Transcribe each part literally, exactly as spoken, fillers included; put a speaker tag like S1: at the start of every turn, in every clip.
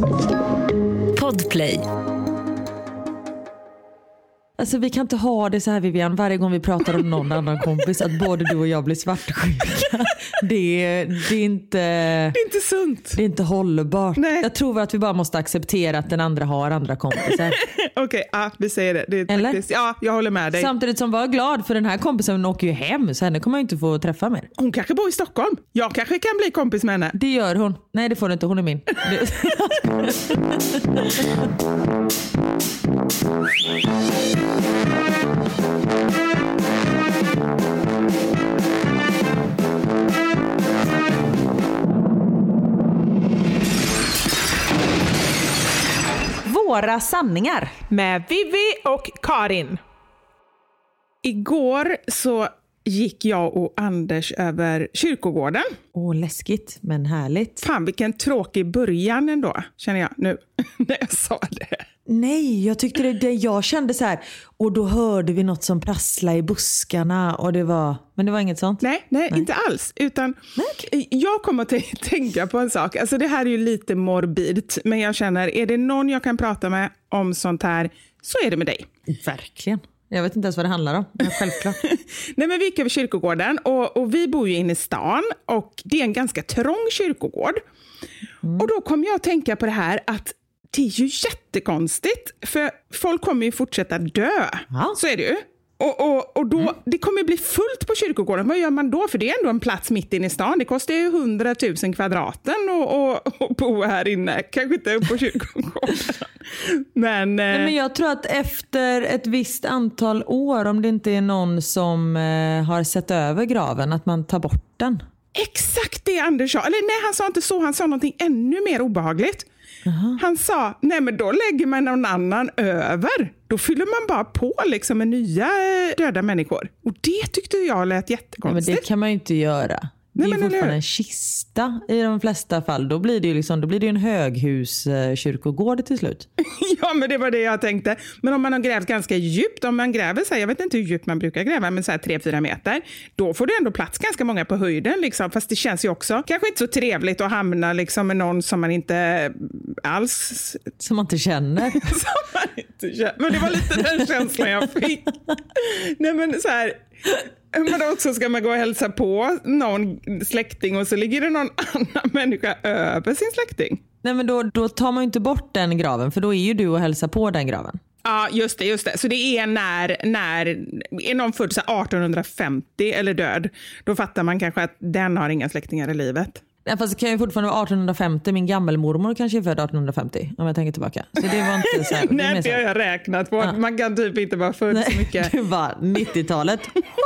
S1: Podplay.
S2: Alltså vi kan inte ha det så här, Vivian, varje gång vi pratar om någon annan kompis att både du och jag blir svartsjuka. Det är, det är inte
S3: Det är inte sunt.
S2: Det är inte hållbart.
S3: Nej.
S2: Jag tror att vi bara måste acceptera att den andra har andra kompisar.
S3: Okej, okay, ja, vi säger det. Det är
S2: Eller?
S3: faktiskt, ja, jag håller med dig.
S2: Samtidigt som var glad, för den här kompisen åker ju hem, så henne kommer jag inte få träffa mer.
S3: Hon kanske bor i Stockholm. Jag kanske kan bli kompis med henne.
S2: Det gör hon. Nej, det får du inte. Hon är min. Våra sanningar
S3: med Vivi och Karin. Igår så gick jag och Anders över kyrkogården.
S2: Åh, läskigt men härligt.
S3: Fan, vilken tråkig början ändå, känner jag nu när jag sa det.
S2: Nej, jag tyckte det, det jag kände så här, och då hörde vi något som prasslade i buskarna och det var, men det var inget sånt.
S3: Nej, nej, nej. Inte alls, utan nej. Jag kommer att t- tänka på en sak. Alltså det här är ju lite morbidt, men jag känner, är det någon jag kan prata med om sånt här, så är det med dig.
S2: Verkligen. Jag vet inte ens vad det handlar om, men självklart.
S3: Nej, men vi gick över kyrkogården och, och vi bor ju inne i stan och det är en ganska trång kyrkogård. Mm. Och då kom jag att tänka på det här att det är ju jättekonstigt, för folk kommer ju fortsätta dö. Ja. Så är det ju. Och, och, och då, mm. det kommer bli fullt på kyrkogården. Vad gör man då? För det är ändå en plats mitt inne i stan. Det kostar ju hundratusen kvadraten och, och, och bo här inne. Kanske inte upp på kyrkogården. Men,
S2: Nej, men jag tror att efter ett visst antal år, om det inte är någon som eh, har sett över graven, att man tar bort den.
S3: Exakt det Anders sa. Eller nej, han sa inte så. Han sa någonting ännu mer obehagligt. Uh-huh. Han sa, nej men då lägger man någon annan över. Då fyller man bara på liksom med nya döda människor. Och det tyckte jag lät jättekonstigt.
S2: Nej, men det kan man ju inte göra. Det är fortfarande en kista i de flesta fall. Då blir det ju liksom, då blir det en höghuskyrkogård till slut.
S3: Ja, men det var det jag tänkte. Men om man har grävt ganska djupt, om man gräver så här, jag vet inte hur djupt man brukar gräva, men så här tre fyra meter, då får det ändå plats ganska många på höjden liksom. Fast det känns ju också kanske inte så trevligt att hamna liksom med någon som man inte alls...
S2: Som man inte känner.
S3: som man inte känner. Men det var lite den känslan jag fick. Nej, men så här... Men också ska man gå och hälsa på någon släkting och så ligger det någon annan människa över sin släkting.
S2: Nej, men då, då tar man ju inte bort den graven, för då är ju du och hälsa på den graven.
S3: Ja, just det, just det. Så det är när, när är någon född så arton femtio eller död, då fattar man kanske att den har inga släktingar i livet.
S2: Ja, fast det kan ju fortfarande vara arton femtio. Min gammelmormor kanske är född arton femtio, om jag tänker tillbaka. Så det var inte så här, det
S3: nej, det har jag räknat på. Ja. Man kan typ inte vara född nej, så mycket.
S2: Det var nittiotalet.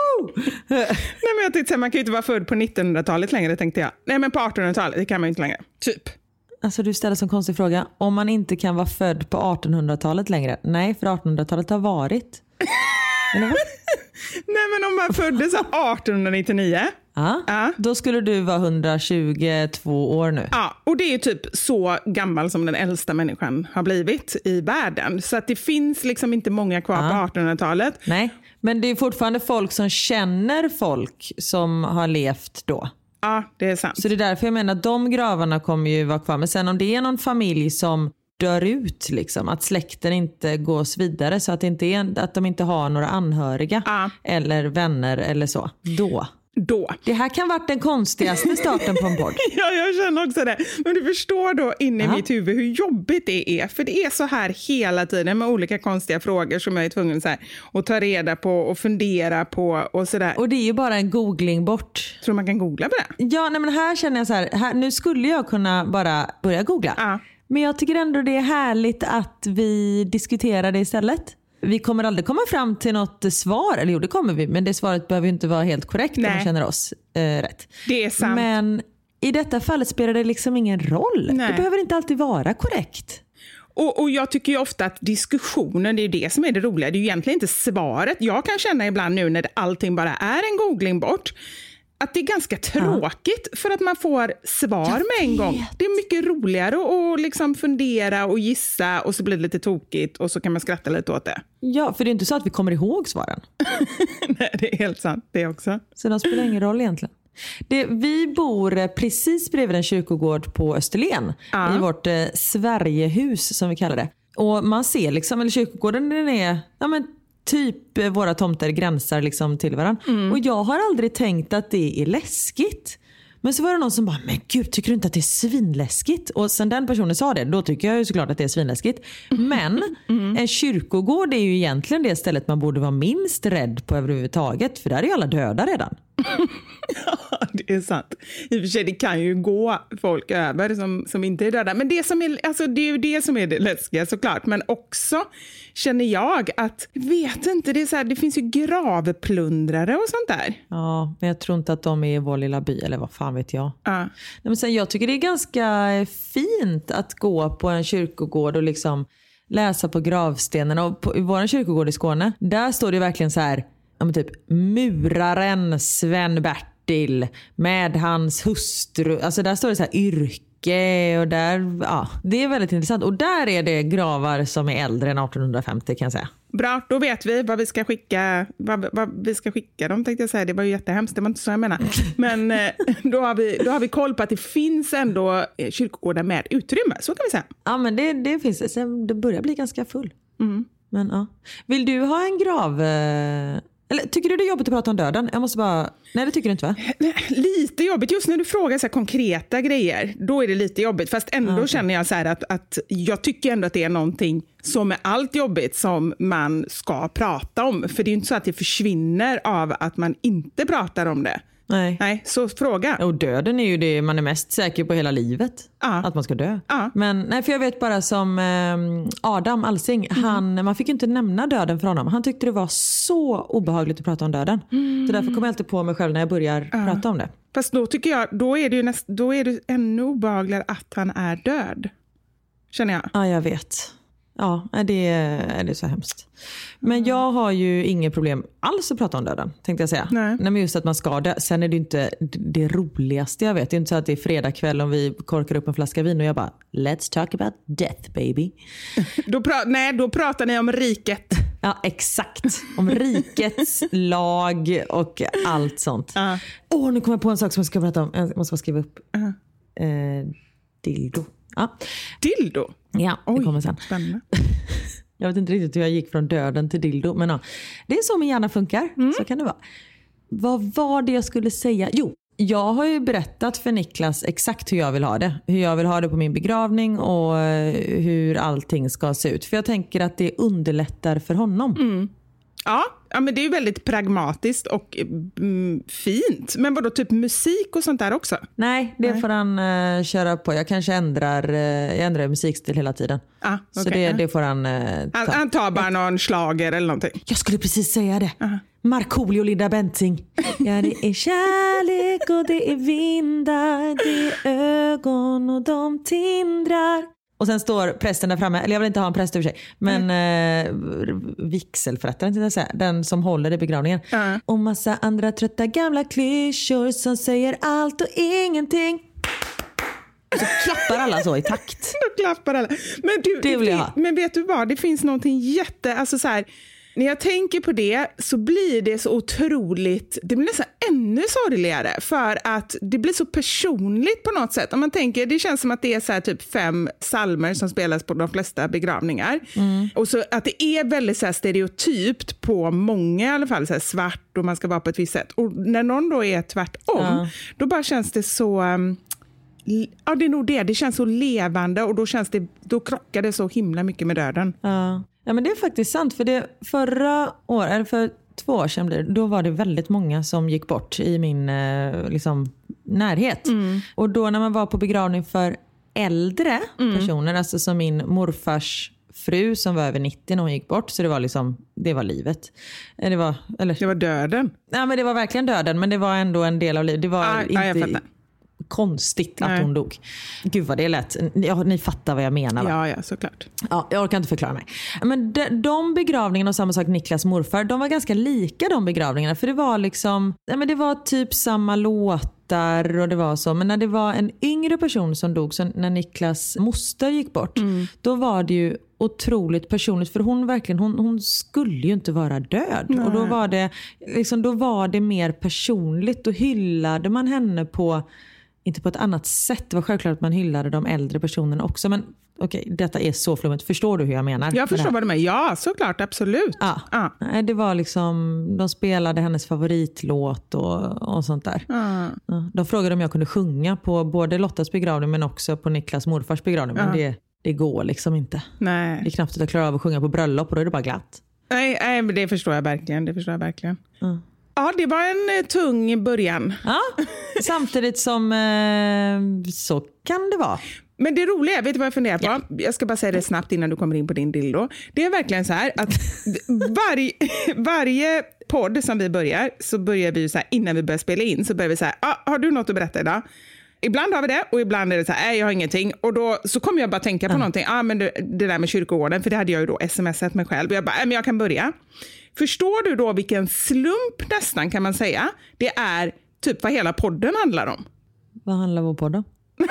S3: Nej, men jag tänkte, man kan ju inte vara född på nittonhundratalet längre, tänkte jag. Nej, men på artonhundratalet, det kan man ju inte längre. Typ.
S2: Alltså du ställer som konstig fråga. Om man inte kan vara född på artonhundratalet längre. Nej, för artonhundratalet har varit. Eller vad?
S3: Nej, men om man föddes arton nittionio.
S2: Ja, ja, då skulle du vara hundratjugotvå år nu.
S3: Ja, och det är typ så gammal som den äldsta människan har blivit i världen. Så att det finns liksom inte många kvar ja. på artonhundratalet.
S2: Nej, men det är fortfarande folk som känner folk som har levt då.
S3: Ja, det är sant.
S2: Så det är därför jag menar att de gravarna kommer ju vara kvar. Men sen om det är någon familj som dör ut, liksom, att släkten inte gås vidare, så att, det inte är, att de inte har några anhöriga ja. eller vänner eller så, då.
S3: Då.
S2: Det här kan vara den konstigaste starten på en podd.
S3: Ja, jag känner också det. Men du förstår då inne i mitt huvud hur jobbigt det är. För det är så här hela tiden med olika konstiga frågor som jag är tvungen så här, att ta reda på och fundera på och sådär.
S2: Och det är ju bara en googling bort.
S3: Tror man kan googla på det?
S2: Ja, nej, men här känner jag så här, här, nu skulle jag kunna bara börja googla.
S3: Ja.
S2: Men jag tycker ändå det är härligt att vi diskuterar det istället. Vi kommer aldrig komma fram till något svar. Eller jo, det kommer vi. Men det svaret behöver ju inte vara helt korrekt. Nej. Om man känner oss eh, rätt.
S3: Det är sant.
S2: Men i detta fallet spelar det liksom ingen roll. Nej. Det behöver inte alltid vara korrekt.
S3: Och, och jag tycker ju ofta att diskussionen, det är det som är det roliga. Det är ju egentligen inte svaret. Jag kan känna ibland nu när allting bara är en googling bort, att det är ganska tråkigt ja. för att man får svar med en gång. Det är mycket roligare att liksom fundera och gissa och så blir det lite tokigt och så kan man skratta lite åt det.
S2: Ja, för det är inte så att vi kommer ihåg svaren.
S3: Nej, det är helt sant det också.
S2: Så de spelar ingen roll egentligen. Det, vi bor precis bredvid en kyrkogård på Österlen. Ja. I vårt eh, Sverigehus som vi kallar det. Och man ser liksom, eller kyrkogården den är, ja men typ eh, våra tomter gränsar liksom till varandra. Mm. Och jag har aldrig tänkt att det är läskigt. Men så var det någon som bara, men gud, tycker du inte att det är svinläskigt? Och sen den personen sa det, då tycker jag ju såklart att det är svinläskigt. Men mm. en kyrkogård är ju egentligen det stället man borde vara minst rädd på överhuvudtaget. För där är ju alla döda redan.
S3: Ja, det är sant. I och för sig, det kan ju gå folk över som, som inte är döda. Men det, som är, alltså, det är ju det som är det läskiga såklart. Men också känner jag att, vet inte, det, är så här, det finns ju gravplundrare och sånt där.
S2: Ja, men jag tror inte att de är i vår lilla by, eller vad fan vet jag.
S3: Ja.
S2: Nej, men sen, jag tycker det är ganska fint att gå på en kyrkogård och liksom läsa på gravstenen. Och på, i vår kyrkogård i Skåne, där står det verkligen så här, ja, men typ muraren Sven Bertil med hans hustru. Alltså där står det så här yrke och där, ja, det är väldigt intressant. Och där är det gravar som är äldre än arton femtio kan jag säga.
S3: Bra, då vet vi vad vi ska skicka, vad, vad vi ska skicka dem, tänkte jag säga. Det var ju jättehemskt, det var inte så jag menar. Men då har vi, då har vi koll på att det finns ändå kyrkogårdar med utrymme, så kan vi säga.
S2: Ja, men det, det finns det. Sen det börjar bli ganska full.
S3: Mm.
S2: Men ja. Vill du ha en grav... Eller tycker du det är jobbigt att prata om döden? Jag måste bara... Nej, det tycker du inte, va?
S3: Lite jobbigt. Just när du frågar så här konkreta grejer, då är det lite jobbigt. Fast ändå okay. känner jag så här att, att jag tycker ändå att det är någonting som är allt jobbigt som man ska prata om. För det är ju inte så att det försvinner av att man inte pratar om det.
S2: Nej.
S3: Nej, så fråga.
S2: Och döden är ju det man är mest säker på hela livet.
S3: Ja.
S2: Att man ska dö.
S3: Ja.
S2: Men nej, för jag vet bara som eh, Adam Alsing, mm. han, man fick ju inte nämna döden för honom. Han tyckte det var så obehagligt att prata om döden. Mm. Så därför kommer jag alltid på mig själv när jag börjar ja. prata om det.
S3: Fast då tycker jag, då är det ju näst, då är det ännu obehagligare att han är död. Känner jag.
S2: Ja, jag vet. Ja, det är, det är så hemskt. Men jag har ju inget problem alls att prata om döden, tänkte jag säga.
S3: Nej.
S2: Nej, men just att man ska dö. Sen är det inte det roligaste jag vet. Det är inte så att det är fredag kväll om vi korkar upp en flaska vin och jag bara, let's talk about death, baby.
S3: då pra- nej, då pratar ni om riket.
S2: Ja, exakt. Om rikets lag och allt sånt. Åh, uh. oh, nu kommer jag på en sak som jag ska prata om. Jag måste bara skriva upp.
S3: Uh.
S2: Eh, dildo. Ja.
S3: Dildo?
S2: Ja, det
S3: Oj,
S2: kommer sen.
S3: Spännande.
S2: Jag vet inte riktigt hur jag gick från döden till dildo. Men ja, det är så min hjärna funkar. Mm. Så kan det vara. Vad var det jag skulle säga? Jo, jag har ju berättat för Niklas exakt hur jag vill ha det. Hur jag vill ha det på min begravning och hur allting ska se ut. För jag tänker att det underlättar för honom.
S3: Mm. Ja, ja, men det är ju väldigt pragmatiskt och mm, fint. Men vadå, typ musik och sånt där också?
S2: Nej, det Nej. får han uh, köra på. Jag kanske ändrar, uh, jag ändrar musikstil hela tiden.
S3: Ah, okay.
S2: Så det, det får han uh, ta.
S3: Han, han tar bara någon slager eller någonting.
S2: Jag skulle precis säga det.
S3: Uh-huh.
S2: Markoolio och Linda Bengtzing. Ja, det är kärlek och det är vindar. Det är ögon och de tindrar. Och sen står prästen där framme, eller jag vill inte ha en präst i och för sig, men mm. eh, vigselförrättaren, inte jag säga, den som håller i begravningen.
S3: Mm.
S2: Och massa andra trötta gamla klyschor som säger allt och ingenting. Och så klappar alla så i takt.
S3: Då klappar alla. Men, du,
S2: det vill jag ha.
S3: Men vet du vad, det finns någonting jätte, alltså så här, när jag tänker på det så blir det så otroligt, det blir nästan ännu sorgligare för att det blir så personligt på något sätt. Om man tänker, det känns som att det är så här typ fem psalmer som spelas på de flesta begravningar.
S2: Mm.
S3: Och så att det är väldigt så här stereotypt på många i alla fall, så här svart och man ska vara på ett visst sätt. Och när någon då är tvärtom, ja. då bara känns det så... Um, ja, det är nog det. Det känns så levande och då känns det, då krockar det så himla mycket med döden.
S2: Ja. Ja, men det är faktiskt sant, för det förra året, eller för två år sedan blir det, då var det väldigt många som gick bort i min eh, liksom, närhet.
S3: Mm.
S2: Och då när man var på begravning för äldre
S3: mm.
S2: personer, alltså som min morfars fru som var över nittio när hon gick bort, så det var liksom, det var livet. Det var, eller,
S3: det var döden.
S2: Ja, men det var verkligen döden, men det var ändå en del av livet. Det var
S3: ah,
S2: inte...
S3: Ah, jag fattar.
S2: Konstigt att
S3: Nej.
S2: hon dog. Gud vad det är lätt. Ja, ni fattar vad jag menar, va?
S3: Ja, ja, såklart.
S2: Ja, jag orkar inte förklara mig. Men de, de begravningarna och samma sak Niklas morfar, de var ganska lika de begravningarna. För det var liksom, ja, men det var typ samma låtar och det var så. Men när det var en yngre person som dog, så när Niklas moster gick bort, mm. då var det ju otroligt personligt. För hon verkligen, hon, hon skulle ju inte vara död. Nej. Och då var det liksom, då var det mer personligt. Då hyllade man henne på, inte på ett annat sätt. Det var självklart att man hyllade de äldre personerna också. Men okej, okay, detta är så flummigt. Förstår du hur jag menar?
S3: Jag förstår vad du menar. Ja, såklart, absolut.
S2: Ja. Ja. Det var liksom, de spelade hennes favoritlåt och, och sånt där. Ja. Ja. De frågade om jag kunde sjunga på både Lottas begravning men också på Niklas morfars begravning. Men ja. det, det går liksom inte.
S3: Nej.
S2: Det är knappt att jag klarar av att sjunga på bröllop och då är det bara glatt.
S3: Nej, nej men det förstår jag verkligen. Det förstår jag verkligen. Ja. Ja, det var en tung början.
S2: Ja, samtidigt som eh, så kan det vara.
S3: Men det roliga, vet du vad jag funderar på? Ja. Jag ska bara säga det snabbt innan du kommer in på din dildo. Det är verkligen så här att varje, varje podd som vi börjar så börjar vi så här, innan vi börjar spela in så börjar vi så här, ah, har du något att berätta idag? Ibland har vi det och ibland är det så här, nej jag har ingenting. Och då så kommer jag bara tänka på mm. någonting. Ja ah, men det, det där med kyrkogården, för det hade jag ju då smsat mig själv. Och jag bara, nej men jag kan börja. Förstår du då vilken slump nästan kan man säga? Det är typ vad hela podden handlar om.
S2: Vad handlar vår podd om?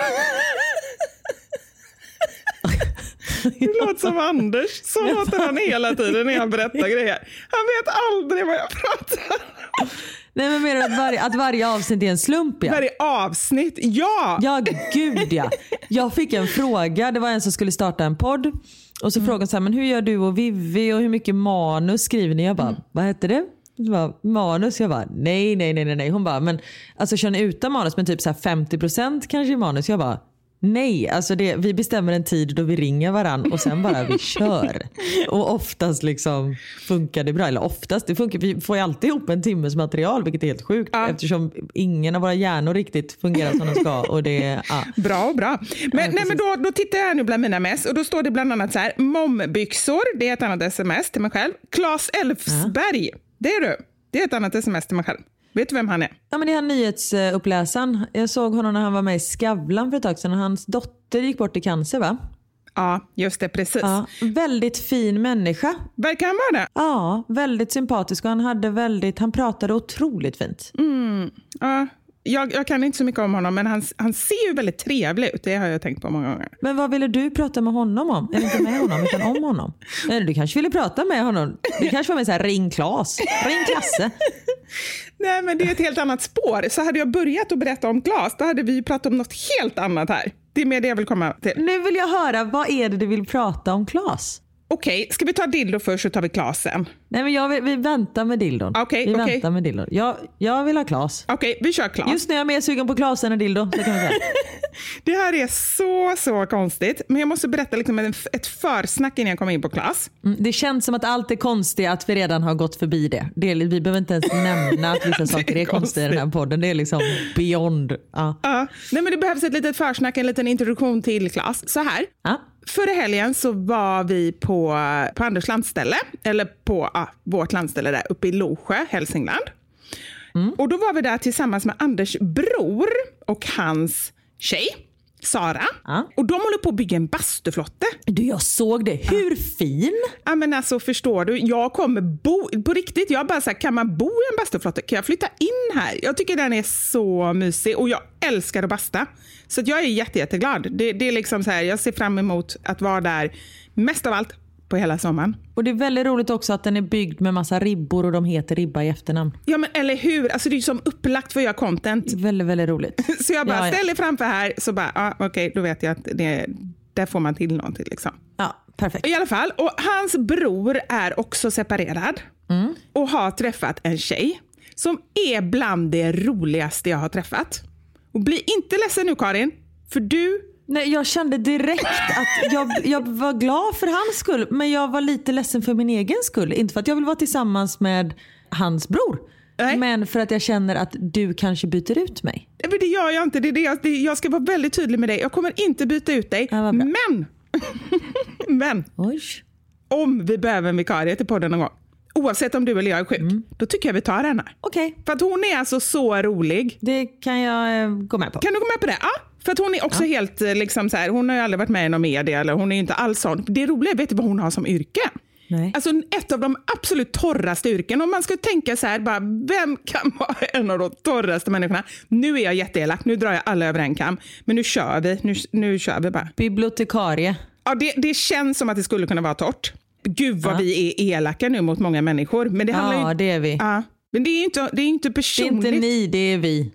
S3: Det låter som Anders. Så låter han hela tiden när jag berättar grejer. Han vet aldrig vad jag pratar om.
S2: Nej men mer att varje, att varje avsnitt är en slump. Ja.
S3: Varje avsnitt, ja.
S2: Ja, gud ja. Jag fick en fråga. Det var en som skulle starta en podd. Och så mm. frågade så här, men hur gör du och Vivi och hur mycket manus skriver ni? Jag bara, mm. vad heter det? det bara, manus? Jag bara, nej, nej, nej, nej. Hon bara, men alltså kör ni utan manus men typ så här femtio procent kanske i manus? Jag bara, nej, alltså det, vi bestämmer en tid då vi ringer varann och sen bara vi kör. Och oftast liksom funkar det bra. Eller oftast, det funkar, vi får ju alltid ihop en timmes material, vilket är helt sjukt. Ja. Eftersom ingen av våra hjärnor riktigt fungerar som de ska. Och det, ja.
S3: Bra, bra. Men, ja, nej, men då, då tittar jag nu bland mina mess och då står det bland annat så här, mombyxor, det är ett annat sms till mig själv. Claes Elfsberg, ja. Det är du. Det är ett annat sms till mig själv. Vet du vem han är?
S2: Ja, men det är han nyhetsuppläsaren. Jag såg honom när han var med i Skavlan för ett tag sedan. Hans dotter gick bort i cancer, va?
S3: Ja, just det, precis.
S2: Ja, väldigt fin människa.
S3: Verkar han vara det?
S2: Ja, väldigt sympatisk och han hade väldigt, han pratade otroligt fint.
S3: Mm, ja. Jag, jag kan inte så mycket om honom, men han, han ser ju väldigt trevlig ut. Det har jag tänkt på många gånger.
S2: Men vad ville du prata med honom om? Eller inte med honom, utan om honom? Eller du kanske ville prata med honom. Det kanske var med så här, ring Claes, ring Klasse.
S3: Nej, men det är ett helt annat spår. Så hade jag börjat att berätta om Claes, då hade vi pratat om något helt annat här. Det är mer det jag vill komma till.
S2: Nu vill jag höra, vad är det du vill prata om Claes?
S3: Okej, okay, ska vi ta dildo först så tar vi Claes sen?
S2: Nej, men jag vill, vi väntar med dildon.
S3: Okej, okay,
S2: Vi
S3: okay.
S2: väntar med dildon. Jag, jag vill ha Claes.
S3: Okej, okay, vi kör Claes.
S2: Just nu är jag mer sugen på Claes än en dildo. Det, kan man säga.
S3: Det här är så, så konstigt. Men jag måste berätta liksom ett försnack innan jag kommer in på Claes.
S2: Mm, det känns som att allt är konstigt, att vi redan har gått förbi det. det är, vi behöver inte ens nämna att vissa saker är, är konstiga i den här podden. Det är liksom beyond. Ja.
S3: Ja. Nej, men det behövs ett litet försnack, en liten introduktion till Claes. Så här.
S2: Ja.
S3: Förra helgen så var vi på, på Anders landställe, eller på ah, vårt landställe där uppe i Losjö, Hälsingland. Mm. Och då var vi där tillsammans med Anders bror och hans tjej, Sara. Ja. Och de håller på att bygga en bastuflotte.
S2: Du, jag såg det. Hur ja. fin?
S3: Ja, men alltså förstår du, jag kommer bo, på riktigt, jag bara så här, kan man bo i en bastuflotte? Kan jag flytta in här? Jag tycker den är så mysig och jag älskar att basta. Så att jag är jätte, jätteglad. Det, det är liksom så här, jag ser fram emot att vara där mest av allt på hela sommaren.
S2: Och det är väldigt roligt också att den är byggd med massa ribbor och de heter ribba i efternamn.
S3: Ja, men eller hur? Alltså det är ju som upplagt för att göra content.
S2: Väldigt, väldigt roligt.
S3: Så jag bara
S2: ja, ja.
S3: ställer framför här så bara, ja okej, okay, då vet jag att det, där får man till någonting liksom.
S2: Ja, perfekt.
S3: I alla fall, och hans bror är också separerad mm. och har träffat en tjej som är bland det roligaste jag har träffat. Och bli inte ledsen nu, Karin, för du...
S2: Nej, jag kände direkt att jag, jag var glad för hans skull, men jag var lite ledsen för min egen skull. Inte för att jag vill vara tillsammans med hans bror. Nej. Men för att jag känner att du kanske byter ut mig.
S3: Men det gör jag inte. Det är det jag, det, jag ska vara väldigt tydlig med dig. Jag kommer inte byta ut dig. Ja, men, men
S2: Oj.
S3: om vi behöver en vikarie till podden någon gång, oavsett om du eller jag är sjuk, mm. då tycker jag vi tar henne.
S2: Okej. Okay.
S3: För att hon är alltså så rolig.
S2: Det kan jag eh, gå med på.
S3: Kan du gå med på det? Ja. För att hon är också ja. helt liksom så här, hon har ju aldrig varit med i någon media eller hon är inte alls sån. Det roliga, vet du vad hon har som yrke?
S2: Nej.
S3: Alltså ett av de absolut torraste yrken. Om man ska tänka så här, bara, vem kan vara en av de torraste människorna? Nu är jag jätteelak, nu drar jag alla över en kam. Men nu kör vi, nu, nu kör vi bara.
S2: Bibliotekarie.
S3: Ja, det, det känns som att det skulle kunna vara torrt. Gud vad ja. vi är elaka nu mot många människor. Men det handlar
S2: ja,
S3: ju...
S2: det är vi.
S3: Ja, men det är inte, det är inte personligt.
S2: Det är inte ni, det är vi.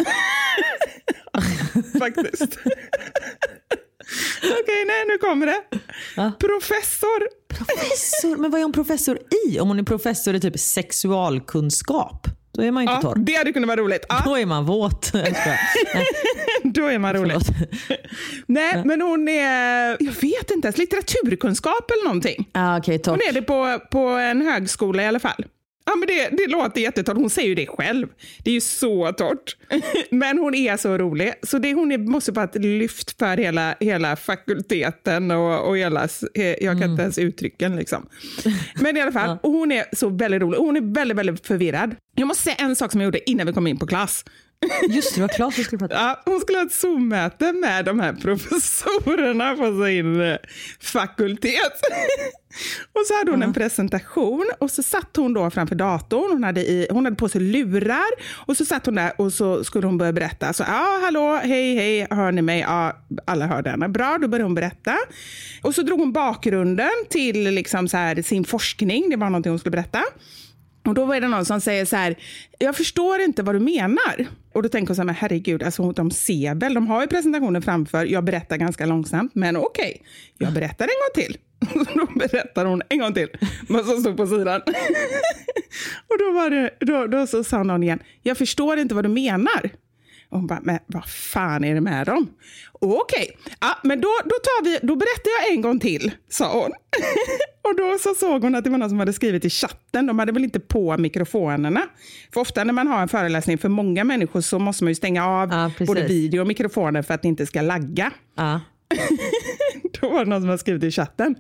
S3: Faktiskt. Okej, okay, nej, nu kommer det. Ja. Professor.
S2: Professor? Men vad är hon professor i? Om hon är professor i typ sexualkunskap, då är man inte
S3: ja,
S2: torr.
S3: Det hade kunnat vara roligt. Ja.
S2: Då är man våt.
S3: Då är man roligt. Nej, ja. men hon är, jag vet inte ens, litteraturkunskap eller någonting.
S2: Ah, okay, torrt.
S3: Hon är det på, på en högskola i alla fall. Ja, men det, det låter jättetort. Hon säger ju det själv. Det är ju så torrt. Men hon är så rolig. Så det, hon är, måste bara ett lyft för hela, hela fakulteten och, och hela, jag kan mm. inte ens uttrycken liksom. Men i alla fall, ja. och hon är så väldigt rolig. Hon är väldigt, väldigt förvirrad. Jag måste säga en sak som jag gjorde innan vi kom in på klass.
S2: Just det, det var Claes vi skulle prata.
S3: Ja, hon skulle ha ett Zoom-möte med de här professorerna på sin fakultet. Och så hade hon uh-huh. en presentation och så satt hon då framför datorn. Hon hade, i, hon hade på sig lurar och så satt hon där och så skulle hon börja berätta. Så ja, hallå, hej, hej, hör ni mig? Ja, alla hörde henne. Bra, då började hon berätta. Och så drog hon bakgrunden till liksom så här, sin forskning. Det var någonting hon skulle berätta. Och då var det någon som säger så här, jag förstår inte vad du menar. Och då tänker hon så här, men herregud, alltså de ser väl, de har ju presentationen framför, jag berättar ganska långsamt, men okej, okay, jag berättar en gång till. Och då berättar hon en gång till, vad som stod på sidan. Och då, var det, då, då så sa någon igen, jag förstår inte vad du menar. Och hon bara, men vad fan är det med dem? Okej, okay. ja, men då, då, tar vi, då berättar jag en gång till, sa hon. Och då så såg hon att det var någon som hade skrivit i chatten. De hade väl inte på mikrofonerna. För ofta när man har en föreläsning för många människor så måste man ju stänga av ja, både video och mikrofoner för att det inte ska lagga. Ja. Då var det någon som hade skrivit i chatten.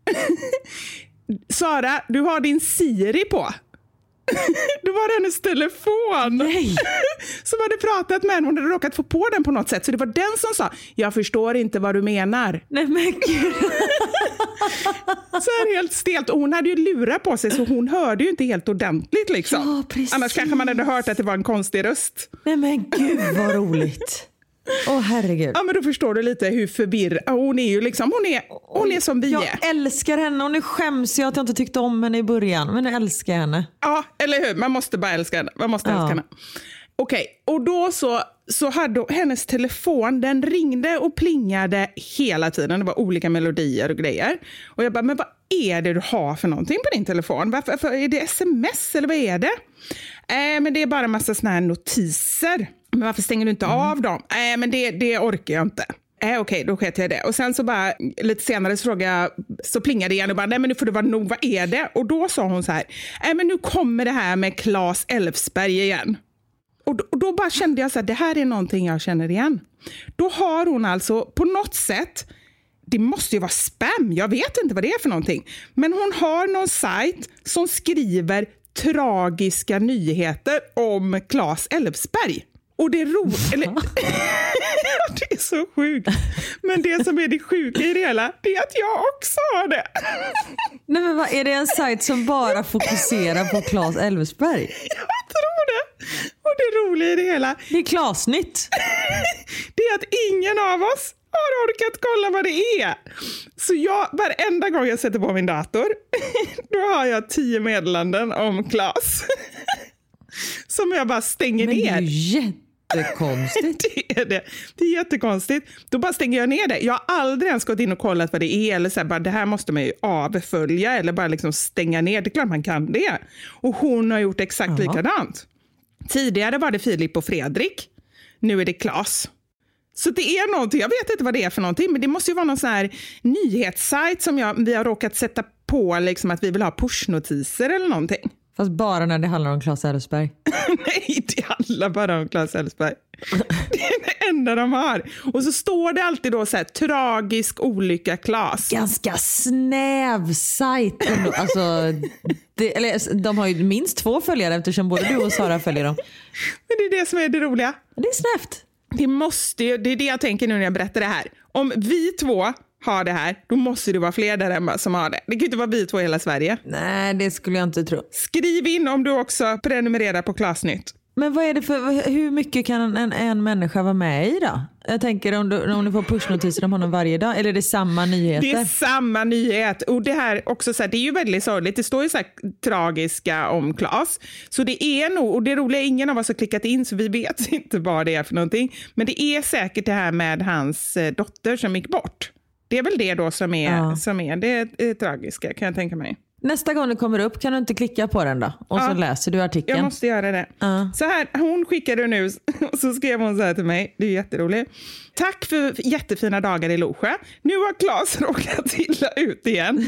S3: Sara, du har din Siri på. Då var det hennes telefon. Nej. Som hade pratat med henne. Hon hade råkat få på den på något sätt. Så det var den som sa, jag förstår inte vad du menar.
S2: Nej men gud.
S3: Så här helt stelt. Och hon hade ju lurat på sig så hon hörde ju inte helt ordentligt liksom.
S2: Ja, precis.
S3: Annars kanske man hade hört att det var en konstig röst.
S2: Nej men gud vad roligt. Åh oh, herregud.
S3: Ja men då förstår du lite hur förvirrad hon är ju liksom. Hon är, hon är som vi
S2: jag
S3: är.
S2: Jag älskar henne och nu skäms jag att jag inte tyckte om henne i början. Men jag älskar henne.
S3: Ja, eller hur? Man måste bara älska henne. Man måste ja. älska henne. Okej, okay. Och då så, så hade hennes telefon, den ringde och plingade hela tiden. Det var olika melodier och grejer. Och jag bara, men vad är det du har för någonting på din telefon? Varför, varför, är det sms eller vad är det? Äh, men det är bara en massa såna här notiser. Men varför stänger du inte mm. av dem? Nej, äh, men det, det orkar jag inte. Äh, Okej, okay, då sket jag det. Och sen så bara, lite senare så frågade jag, så plingade det igen och bara, nej men nu får det vara nog, vad är det? Och då sa hon så här, nej äh, men nu kommer det här med Claes Elfsberg igen. Och då, och då bara kände jag så här, det här är någonting jag känner igen. Då har hon alltså på något sätt, det måste ju vara spam, jag vet inte vad det är för någonting. Men hon har någon sajt som skriver tragiska nyheter om Claes Elfsberg. Och det är roligt, eller det är så sjukt. Men det som är det sjuka i det hela, det är att jag också har det.
S2: Nej men vad, är det en sajt som bara fokuserar på Claes Elfsberg?
S3: Jag tror det. Och det roliga i det hela,
S2: det är Claesnytt.
S3: Det är att ingen av oss har orkat kolla vad det är. Så jag, varenda gång jag sätter på min dator, då har jag tio meddelanden om Claes. Som jag bara stänger ner.
S2: Men det är ju jättekonstigt.
S3: det är det. Det är jättekonstigt. Då bara stänger jag ner det. Jag har aldrig ens gått in och kollat vad det är. Eller så här, bara, det här måste man ju avfölja. Eller bara liksom stänga ner. Det är klart man kan det. Och hon har gjort exakt Aha. likadant. Tidigare var det Filip och Fredrik. Nu är det Claes. Så det är någonting. Jag vet inte vad det är för någonting. Men det måste ju vara någon sån här nyhetssajt som jag, vi har råkat sätta på. Liksom att vi vill ha pushnotiser eller någonting.
S2: Fast bara när det handlar om Claes Elfsberg.
S3: Nej, det handlar bara om Claes Elfsberg. Det är det enda de har. Och så står det alltid då så här, tragisk olycka Claes.
S2: Ganska snäv sajt. Alltså, det, eller, de har ju minst två följare eftersom både du och Sara följer dem.
S3: Men det är det som är det roliga.
S2: Det är snävt.
S3: Det måste ju, det är det jag tänker nu när jag berättar det här. Om vi två har det här, då måste det vara fler där hemma som har det. Det kan ju inte vara vi två i hela Sverige.
S2: Nej, det skulle jag inte tro.
S3: Skriv in om du också prenumererar på Claesnytt.
S2: Men vad är det för, hur mycket kan en, en människa vara med i då? Jag tänker om du, om du får pushnotiser om honom varje dag, eller är det samma nyheter?
S3: Det är samma nyhet. Och det här också så här, det är ju väldigt sorgligt. Det står ju så här tragiska om Claes. Så det är nog, och det roliga är ingen av oss har klickat in så vi vet inte vad det är för någonting. Men det är säkert det här med hans dotter som gick bort. Det är väl det då som är, ja. som är det är tragiska, kan jag tänka mig.
S2: Nästa gång det kommer upp kan du inte klicka på den då? Och ja, så läser du artikeln.
S3: Jag måste göra det. Ja. Så här, hon skickade nu, och så skrev hon så här till mig. Det är jätteroligt. Tack för jättefina dagar i Losjö. Nu har Claes råkat illa ut igen.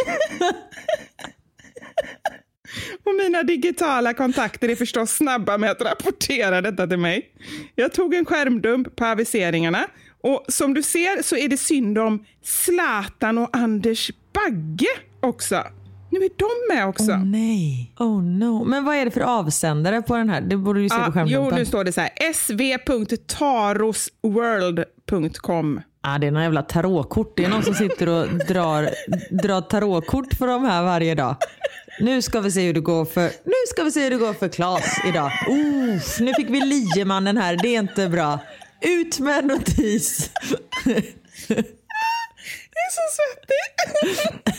S3: Och mina digitala kontakter är förstås snabba med att rapportera detta till mig. Jag tog en skärmdump på aviseringarna. Och som du ser så är det synd om Zlatan och Anders Bagge också. Nu är de med också.
S2: Oh nej. Oh no. Men vad är det för avsändare på den här? Det borde du se ah, på skärmdumpen.
S3: Jo, nu står det så här. s v punkt tarosworld punkt com.
S2: Ja, ah, det är någon jävla tarotkort. Det är någon som sitter och drar, drar tarotkort för de här varje dag. Nu ska vi se hur det går för Nu ska vi se hur det går för Claes idag. Oh, nu fick vi liemannen här. Det är inte bra. Ut med notis.
S3: Det är så svettigt.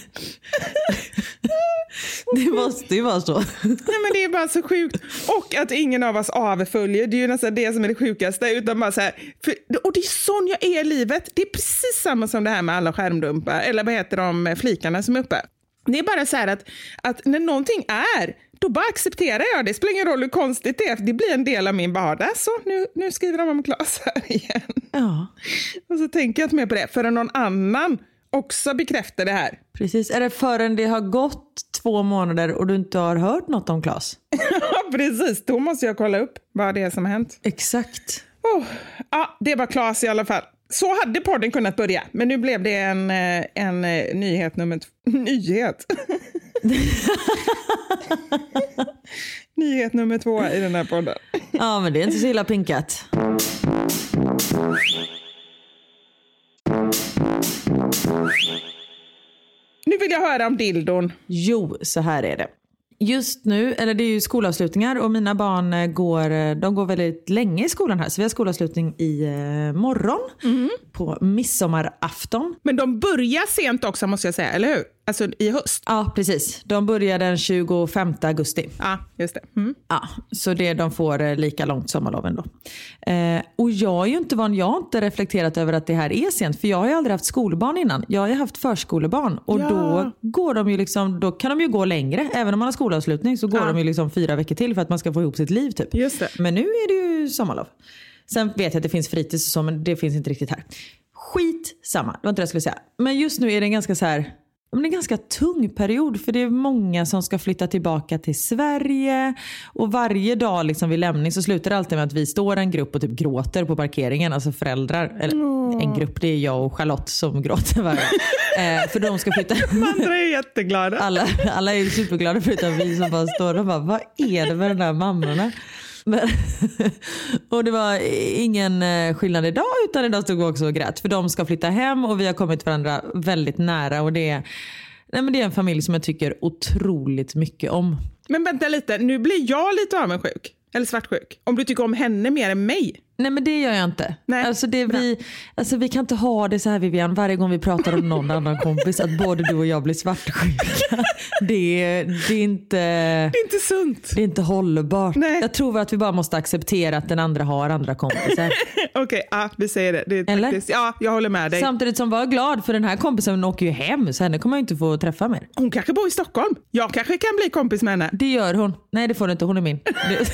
S2: Det måste ju vara så.
S3: Nej, men det är bara så sjukt. Och att ingen av oss avföljer. Det är ju nästan det som är det sjukaste. Utan bara så här, för, och det är sån jag är i livet. Det är precis samma som det här med alla skärmdumpar. Eller vad heter de flikarna som är uppe. Det är bara så här att, att när någonting är, då bara accepterar jag det. Det spelar ingen roll hur konstigt det är. Det blir en del av min vardag. Så nu, nu skriver de om Claes här igen.
S2: Ja.
S3: Och så tänker jag inte mer på det. För någon annan också bekräftar det här.
S2: Precis. Är det förrän det har gått två månader och du inte har hört något om Claes?
S3: Ja, precis. Då måste jag kolla upp vad det är som har hänt.
S2: Exakt.
S3: Oh, ja, det var Claes i alla fall. Så hade podden kunnat börja. Men nu blev det en, en nyhet nummer två. Nyhet? Nyhet nummer två i den här podden.
S2: Ja, men det är inte så illa pinkat.
S3: Nu vill jag höra om dildon.
S2: Jo, så här är det. Just nu, eller det är ju skolavslutningar och mina barn går, de går väldigt länge i skolan här. Så vi har skolavslutning i eh, morgon mm. på midsommarafton.
S3: Men de börjar sent också måste jag säga, eller hur? Alltså i höst.
S2: Ja, precis. De börjar den tjugofemte augusti.
S3: Ja, just det. Mm.
S2: Ja, så det de får lika långt sommarlov ändå. Eh, och jag är ju inte van, jag har inte reflekterat över att det här är sent. För jag har ju aldrig haft skolbarn innan. Jag har ju haft förskolebarn. Och ja. då går de ju liksom, då kan de ju gå längre. Även om man har skolavslutning så går ja. de ju liksom fyra veckor till för att man ska få ihop sitt liv typ.
S3: Just det.
S2: Men nu är det ju sommarlov. Sen vet jag att det finns fritids och så, men det finns inte riktigt här. Skit samma, det var inte det jag skulle säga. Men just nu är det en ganska så här... Men det är en ganska tung period för det är många som ska flytta tillbaka till Sverige och varje dag liksom vid lämning så slutar det alltid med att vi står en grupp och typ gråter på parkeringen, alltså föräldrar, eller mm. en grupp, det är jag och Charlotte som gråter varje eh, för de ska flytta.
S3: De andra är jätteglada.
S2: Alla, alla är superglada förutom vi som bara står och bara, vad är det med den där mammorna? Men, och det var ingen skillnad idag utan idag stod vi också och grät för de ska flytta hem och vi har kommit varandra väldigt nära och det är, nej men det är en familj som jag tycker otroligt mycket om.
S3: Men vänta lite, nu blir jag lite avundsjuk eller svartsjuk om du tycker om henne mer än mig.
S2: Nej men det gör jag inte. Nej, alltså, det vi, alltså vi kan inte ha det så här Vivian varje gång vi pratar om någon annan kompis att både du och jag blir svartsjuka. Det, det är inte
S3: Det är inte sunt.
S2: Det är inte hållbart. Nej. Jag tror att vi bara måste acceptera att den andra har andra kompisar.
S3: Okej, okay, ja, vi säger det. Det är
S2: Eller?
S3: Faktiskt, ja, jag håller med dig.
S2: Samtidigt som var glad för den här kompisen åker ju hem så henne kommer jag inte få träffa mer.
S3: Hon kanske bor i Stockholm. Jag kanske kan bli kompis med henne.
S2: Det gör hon. Nej det får du inte, hon är min.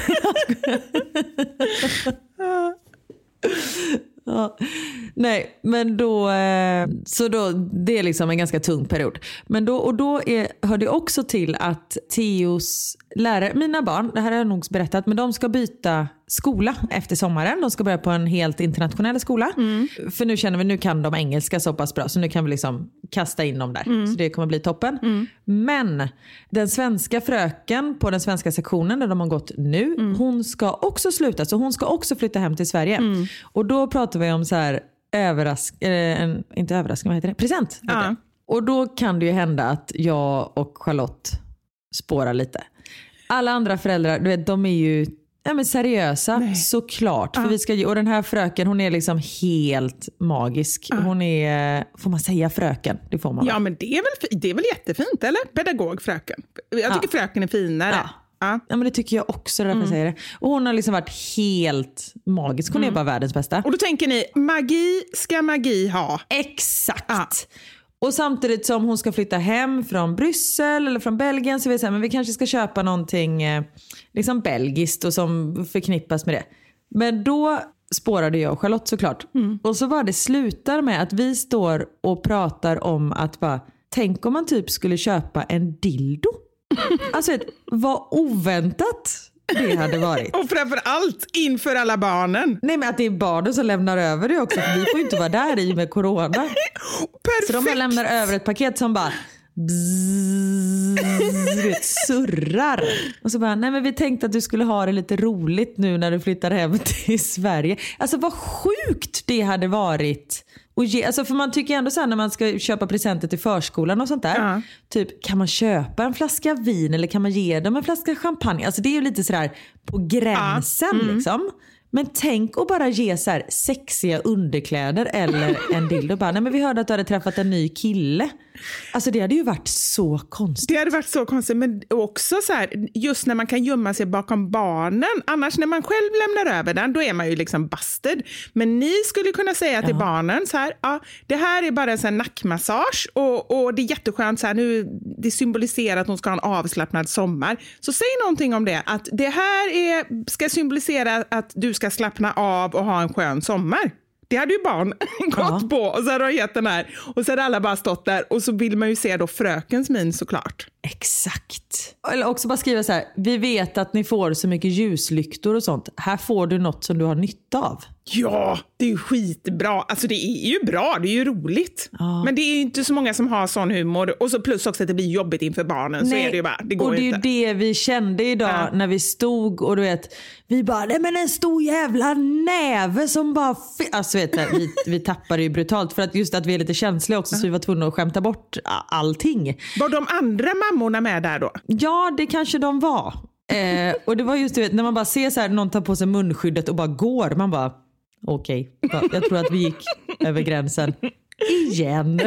S2: Ja. Nej, men då så då det är liksom en ganska tung period. Men då och då är, hör det också till att Theos lärare, mina barn, det här har jag nog berättat, men de ska byta skola efter sommaren. De ska börja på en helt internationell skola. Mm. För nu känner vi, nu kan de engelska så pass bra så nu kan vi liksom kasta in dem där. Mm. Så det kommer bli toppen. Mm. Men den svenska fröken på den svenska sektionen där de har gått nu, mm. hon ska också sluta. Så hon ska också flytta hem till Sverige. Mm. Och då pratar vi om så här överrask, eh, en, inte överraskning, vad heter det? Present. Heter det. Och då kan det ju hända att jag och Charlotte spårar lite. Alla andra föräldrar, du vet, de är ju Ja, men seriösa, Nej. såklart. Ja. För vi ska, och den här fröken, hon är liksom helt magisk. Ja. Hon är, får man säga fröken? Det får man.
S3: Ja, men det är väl, det är väl jättefint, eller? Pedagogfröken. Jag tycker ja. fröken är finare.
S2: Ja. Ja. ja, men det tycker jag också, därför mm. jag säger det. Och hon har liksom varit helt magisk. Hon mm. är bara världens bästa.
S3: Och då tänker ni, magi ska magi ha.
S2: Exakt. Ja. Och samtidigt som hon ska flytta hem från Bryssel eller från Belgien, så vill jag säga, men vi kanske ska köpa någonting eh, liksom belgiskt och som förknippas med det. Men då spårade jag och Charlotte såklart. Mm. Och så var det slutar med att vi står och pratar om att bara, tänk om man typ skulle köpa en dildo. Alltså vad oväntat det hade varit.
S3: Och framförallt inför alla barnen.
S2: Nej, men att det är barnen som lämnar över det också. För vi får ju inte vara där i med corona.
S3: Perfekt.
S2: Så de bara lämnar över ett paket som bara bzzz, vet, surrar. Och så bara, nej men vi tänkte att du skulle ha det lite roligt nu när du flyttar hem till Sverige. Alltså vad sjukt det hade varit. Och ge, alltså för man tycker ändå så här, när man ska köpa presenter till förskolan och sånt där. Uh-huh. Typ, kan man köpa en flaska vin eller kan man ge dem en flaska champagne? Alltså det är ju lite sådär på gränsen uh-huh. liksom. Men tänk att bara ge så här sexiga underkläder eller en dildo. Bara, nej men vi hörde att du hade träffat en ny kille. Alltså det hade ju varit så konstigt.
S3: Det hade varit så konstigt, men också så här, just när man kan gömma sig bakom barnen. Annars när man själv lämnar över den, då är man ju liksom busted. Men ni skulle kunna säga till ja. barnen så här, ja, det här är bara en sån här nackmassage och, och det är jätteskönt så här, nu det symboliserar att hon ska ha en avslappnad sommar. Så säg någonting om det, att det här är, ska symbolisera att du ska slappna av och ha en skön sommar. Det hade ju barn gått ja. på och så hade de gett den här och så hade alla bara stått där och så vill man ju se då frökens min såklart.
S2: Exakt. Eller också bara skriva så här, vi vet att ni får så mycket ljuslyktor och sånt. Här får du något som du har nytta av.
S3: Ja, det är ju skitbra. Alltså det är ju bra, det är ju roligt. Ja. Men det är ju inte så många som har sån humor. Och så plus också att det blir jobbigt inför barnen. Nej. Så är det ju bara, det går
S2: och det är ju
S3: inte.
S2: det vi kände idag ja. när vi stod och du vet, vi bara, nej men en stor jävla näve som bara, f-. alltså vet du, vi, vi tappade ju brutalt för att just att vi är lite känsliga också ja. så vi var tvungna att skämta bort allting.
S3: Var de andra mammorna med där då?
S2: Ja, det kanske de var. Eh, och det var just det, när man bara ser så här, någon tar på sig munskyddet och bara går, man bara okej, okay. Jag tror att vi gick över gränsen igen.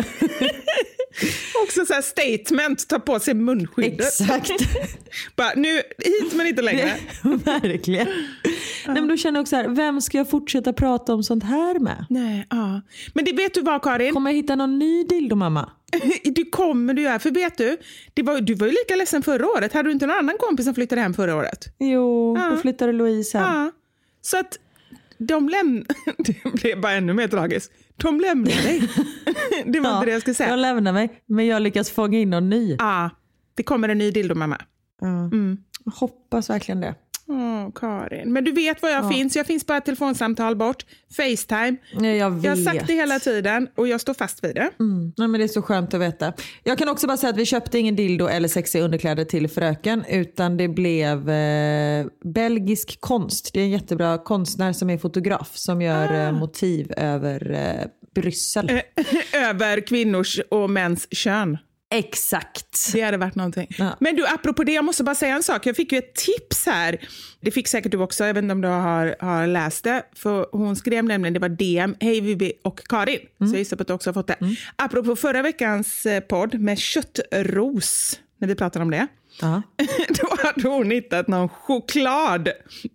S3: Också så här statement, ta på sig munskyddet.
S2: Exakt.
S3: Bara, nu hit men inte längre.
S2: Verkligen. Nej, men då känner jag också här, vem ska jag fortsätta prata om sånt här med?
S3: Nej, ja. Men det vet du vad, Karin?
S2: Kommer jag hitta någon ny dildo, mamma?
S3: Det kommer du göra, för vet du, det var, du var ju lika ledsen förra året. Hade du inte någon annan kompis som flyttade hem förra året?
S2: Jo, ja. Då flyttade Louise hem.
S3: Ja. Så att de lämnade, det blev bara ännu mer tragiskt. De lämnade dig. Det var ja, inte det jag skulle säga.
S2: Jag lämnar mig, men jag lyckas fånga in någon ny.
S3: Ja, det kommer en ny dildo, mamma.
S2: Ja. Mm. Jag hoppas verkligen det.
S3: Åh, Karin. Men du vet var jag ja. finns. Jag finns bara ett telefonsamtal bort. FaceTime.
S2: Ja, jag vet.
S3: Jag har sagt det hela tiden och jag står fast vid det.
S2: Mm. Nej, men det är så skönt att veta. Jag kan också bara säga att vi köpte ingen dildo eller sexiga underkläder till fröken, utan det blev eh, belgisk konst. Det är en jättebra konstnär som är fotograf som gör ah. eh, motiv över eh, Bryssel.
S3: Över kvinnors och mäns kön.
S2: Exakt.
S3: Det hade varit någonting. Ja. Men du, apropå det, jag måste bara säga en sak. Jag fick ju ett tips här. Det fick säkert du också, jag vet inte om du har, har läst det. För hon skrev nämligen, det var D M, hej Vivi och Karin. Mm. Så jag gissar på att du också har fått det. Mm. Apropå förra veckans podd med köttros, när vi pratade om det. Uh-huh. Då hade hon hittat någon choklad.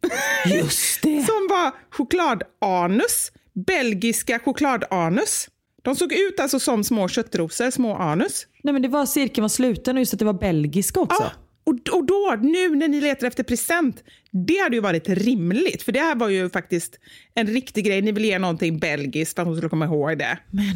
S2: Just det.
S3: Som var chokladanus. Belgiska chokladanus. De såg ut alltså som små köttrosor, små anus.
S2: Nej, men det var cirkeln var sluten och just att det var belgiska också.
S3: Ja, och, och då, nu när ni letar efter present, det hade ju varit rimligt. För det här var ju faktiskt en riktig grej. Ni vill ge någonting belgiskt för att hon skulle komma ihåg det.
S2: Men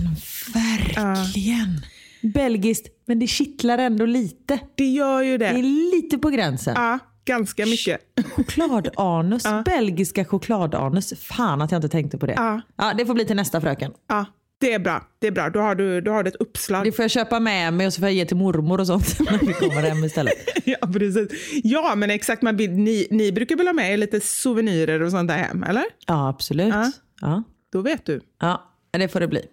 S2: verkligen. Ja. Belgiskt, men det kittlar ändå lite.
S3: Det gör ju det.
S2: Det är lite på gränsen.
S3: Ja, ganska mycket.
S2: Chokladanus, ja. Belgiska chokladanus. Fan att jag inte tänkte på det. Ja. Ja, det får bli till nästa fröken.
S3: Ja. Det är bra, det är bra. Då har du, då har du ett uppslag.
S2: Det får jag köpa med mig och så får jag ge till mormor och sånt när vi kommer hem istället.
S3: Ja, precis. Ja, men exakt. Man, ni, ni brukar väl ha med lite souvenirer och sånt där hem, eller?
S2: Ja, absolut. Ja. Ja.
S3: Då vet du.
S2: Ja, det får det bli.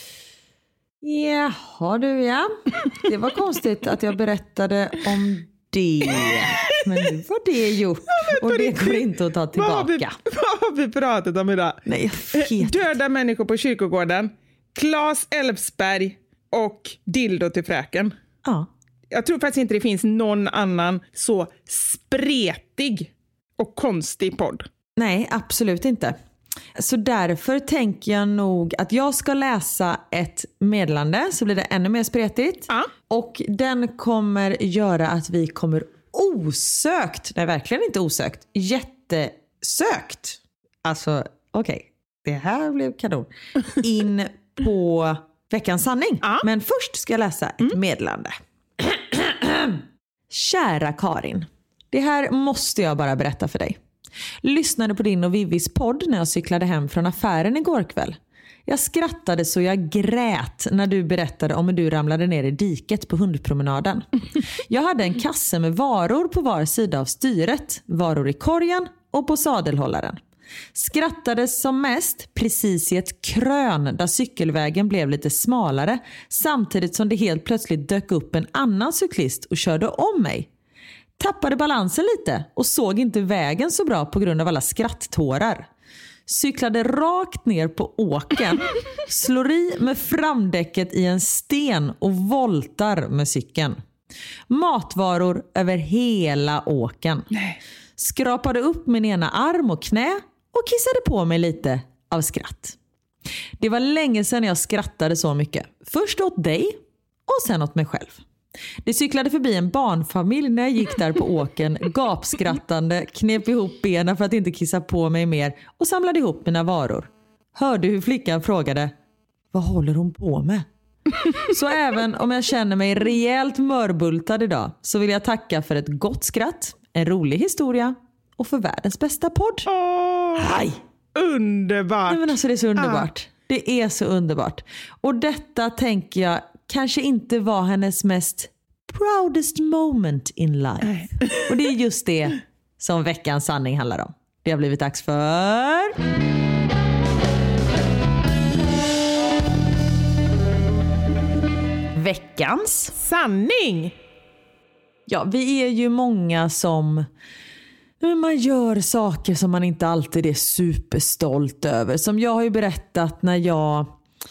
S2: Jaha du, ja. Det var konstigt att jag berättade om det. Men nu var det gjort. Och det går inte att ta tillbaka.
S3: Vad har vi, vad har vi pratat om idag?
S2: Nej, jag vet.
S3: Döda människor på kyrkogården. Claes Elfsberg och dildo till fröken.
S2: Ja.
S3: Jag tror faktiskt inte det finns någon annan så spretig och konstig podd.
S2: Nej, absolut inte. Så därför tänker jag nog att jag ska läsa ett meddelande så blir det ännu mer spretigt.
S3: Ja.
S2: Och den kommer göra att vi kommer osökt, nej verkligen inte osökt, jättesökt. Alltså okej, okay, det här blev kanon. In på veckans sanning. Ja. Men först ska jag läsa ett mm. meddelande. Kära Karin, det här måste jag bara berätta för dig. Lyssnade på din och Vivis podd när jag cyklade hem från affären igår kväll. Jag skrattade så jag grät när du berättade om hur du ramlade ner i diket på hundpromenaden. Jag hade en kasse med varor på var sida av styret, varor i korgen och på sadelhållaren. Skrattade som mest precis i ett krön där cykelvägen blev lite smalare samtidigt som det helt plötsligt dök upp en annan cyklist och körde om mig. Tappade balansen lite och såg inte vägen så bra på grund av alla skratttårar. Cyklade rakt ner på åken, slår i med framdäcket i en sten och voltar med cykeln. Matvaror över hela åken. Skrapade upp min ena arm och knä och kissade på mig lite av skratt. Det var länge sedan jag skrattade så mycket. Först åt dig och sen åt mig själv. Det cyklade förbi en barnfamilj när jag gick där på åken, gapskrattande, knep ihop benen för att inte kissa på mig mer och samlade ihop mina varor. Hörde hur flickan frågade, vad håller hon på med? Så även om jag känner mig rejält mörbultad idag så vill jag tacka för ett gott skratt, en rolig historia och för världens bästa podd.
S3: Åh,
S2: Hej!
S3: Underbart!
S2: Nej, men alltså det är så underbart. Ah. Det är så underbart. Och detta tänker jag kanske inte var hennes mest proudest moment in life. Nej. Och det är just det som veckans sanning handlar om. Det har blivit dags för... veckans
S3: sanning!
S2: Ja, vi är ju många som... man gör saker som man inte alltid är superstolt över. Som jag har ju berättat när jag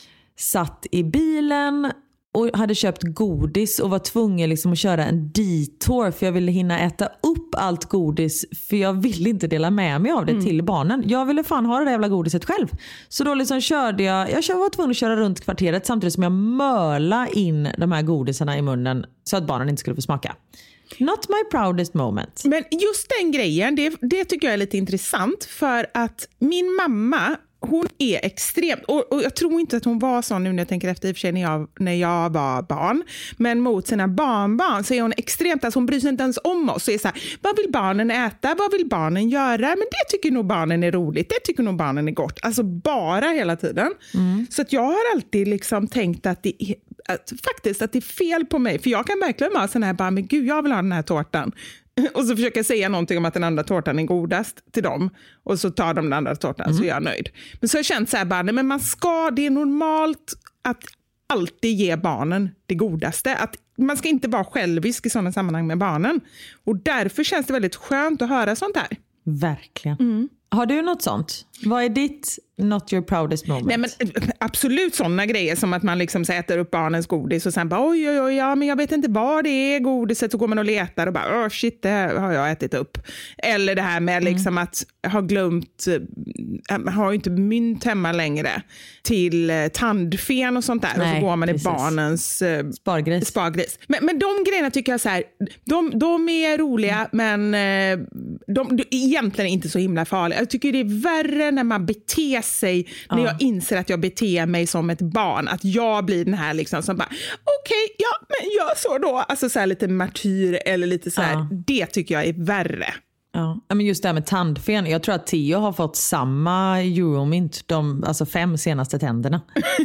S2: satt i bilen och hade köpt godis och var tvungen liksom att köra en detour för jag ville hinna äta upp allt godis för jag ville inte dela med mig av det mm. till barnen. Jag ville fan ha det där jävla godiset själv. Så då liksom körde jag, jag var tvungen att köra runt kvarteret samtidigt som jag mörla in de här godisarna i munnen så att barnen inte skulle få smaka. Not my proudest moment.
S3: Men just den grejen, det, det tycker jag är lite intressant för att min mamma, hon är extremt, och, och jag tror inte att hon var så nu när jag tänker efter i och för sig när jag, när jag var barn, men mot sina barnbarn så är hon extremt, alltså hon bryr sig inte ens om oss. Så är så här, vad vill barnen äta? Vad vill barnen göra? Men det tycker nog barnen är roligt, det tycker nog barnen är gott. Alltså bara hela tiden. Mm. Så att jag har alltid liksom tänkt att det är Att, faktiskt att det är fel på mig. För jag kan verkligen vara sån här bara, men gud jag vill ha den här tårtan. Och så försöker jag säga någonting om att den andra tårtan är godast till dem. Och så tar de den andra tårtan mm. så är jag nöjd. Men så har jag känt så här bara, nej, men man ska, det är normalt att alltid ge barnen det godaste. Att man ska inte vara självisk i sådana sammanhang med barnen. Och därför känns det väldigt skönt att höra sånt här.
S2: Verkligen.
S3: Mm.
S2: Har du något sånt? Vad är ditt not your proudest moment?
S3: Nej, men absolut sådana grejer som att man liksom så äter upp barnens godis och sen bara oj oj oj ja, men jag vet inte vad det är godiset, så går man och letar och bara oh shit, det har jag ätit upp. Eller det här med liksom mm. att ha glömt, har ju inte mynt hemma längre till tandfen och sånt där. Nej, och så går man precis. i barnens
S2: spargris.
S3: spargris. Men, men de grejerna tycker jag så här, de, de är roliga mm. men de, de egentligen inte så himla farliga. Jag tycker det är värre när man beter sig, när ja. jag inser att jag beter mig som ett barn. Att jag blir den här liksom som bara, okej, okay, ja, men gör så då. Alltså så här lite martyr eller lite så här, ja. det tycker jag är värre.
S2: Ja, men just det här med tandfen. Jag tror att Theo har fått samma Euromint, de alltså fem senaste tänderna.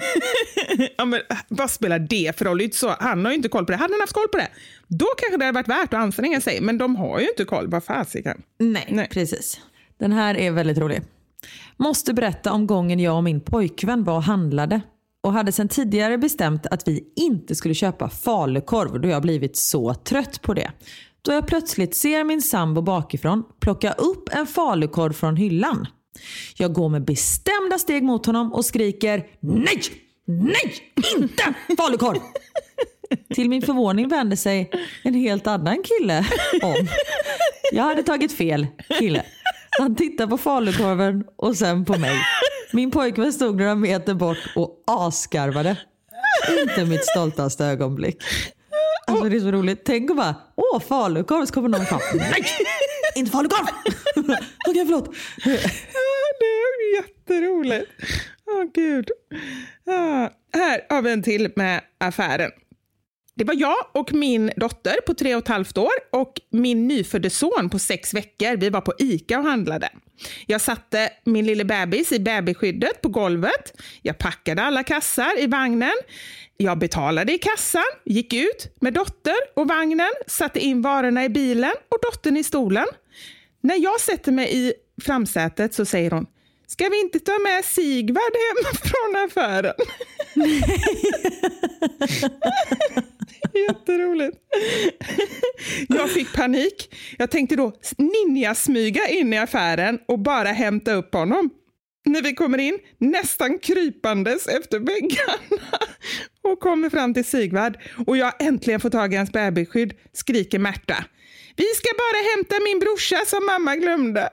S3: Ja, men vad spelar det för roll? Så, han har ju inte koll på det. Hade han haft koll på det, då kanske det hade varit värt att anstränga sig. Men de har ju inte koll, vad fasiken.
S2: Nej, Nej, precis. Den här är väldigt rolig. Måste berätta om gången jag och min pojkvän var och handlade. Och hade sedan tidigare bestämt att vi inte skulle köpa falukorv, då jag blivit så trött på det. då jag plötsligt ser min sambo bakifrån plocka upp en falukorv från hyllan. Jag går med bestämda steg mot honom och skriker: nej, nej, inte falukorv! Till min förvåning vände sig en helt annan kille om. Jag hade tagit fel kille. Han tittade på falukorven och sen på mig. Min pojkvän stod några meter bort och asgarvade. Inte mitt stoltaste ögonblick. Alltså det är så roligt. Tänk och bara, åh falukorv, så kommer någon fram. Nej, inte falukorv! Okej, okay, förlåt.
S3: Det är jätteroligt. Åh gud. Ah, här har vi en till med affären. Det var jag och min dotter på tre och ett halvt år och min nyfödde son på sex veckor. Vi var på Ica och handlade. Jag satte min lilla bebis i bebisskyddet på golvet. Jag packade alla kassar i vagnen. Jag betalade i kassan, gick ut med dotter och vagnen, satte in varorna i bilen och dottern i stolen. När jag sätter mig i framsätet så säger hon: ska vi inte ta med Sigvard hem från affären? Jätteroligt. Jag fick panik. Jag tänkte då ninja-smyga in i affären och bara hämta upp honom. När vi kommer in, nästan krypandes efter väggarna och kommer fram till Sigvard och jag äntligen får tag i hans bebisskydd, skriker Märta: vi ska bara hämta min brorsa som mamma glömde.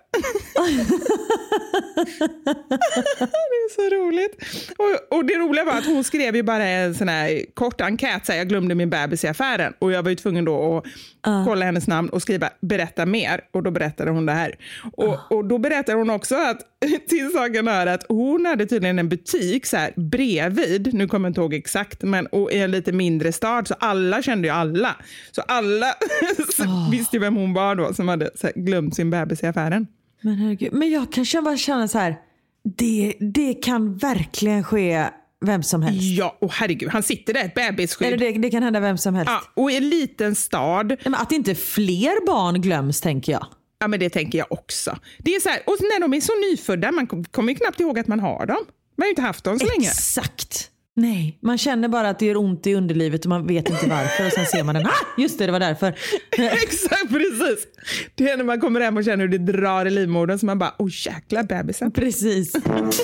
S3: Det är så roligt. Och, och det roliga var att hon skrev ju bara en sån här kort enkät, så här, jag glömde min bebis i affären. Och jag var ju tvungen då att uh. kolla hennes namn och skriva berätta mer. Och då berättade hon det här. Och, uh. och då berättade hon också att till saken hör att hon hade tydligen en butik så här bredvid, nu kommer jag inte ihåg exakt, men och i en lite mindre stad, så alla kände ju alla. Så alla uh. visste ju vem hon var då som hade så här, glömt sin bebis i affären.
S2: Men herregud, men jag kanske bara känner så här, det, det kan verkligen ske vem som helst.
S3: Ja, och herregud, han sitter där, ett bebisskydd.
S2: Eller det, det kan hända vem som helst.
S3: Ja, och i en liten stad.
S2: Men att inte fler barn glöms, tänker jag.
S3: Ja, men det tänker jag också. Det är så här, och när de är så nyfödda, man kommer ju knappt ihåg att man har dem. Man har ju inte haft dem så
S2: Exakt.
S3: länge.
S2: Exakt. Nej, man känner bara att det gör ont i underlivet och man vet inte varför och sen ser man den. Ah, just det, det var därför.
S3: Exakt, precis. Det är när man kommer hem och känner hur det drar i livmodern så man bara, åh jäkla bebisen.
S2: Precis.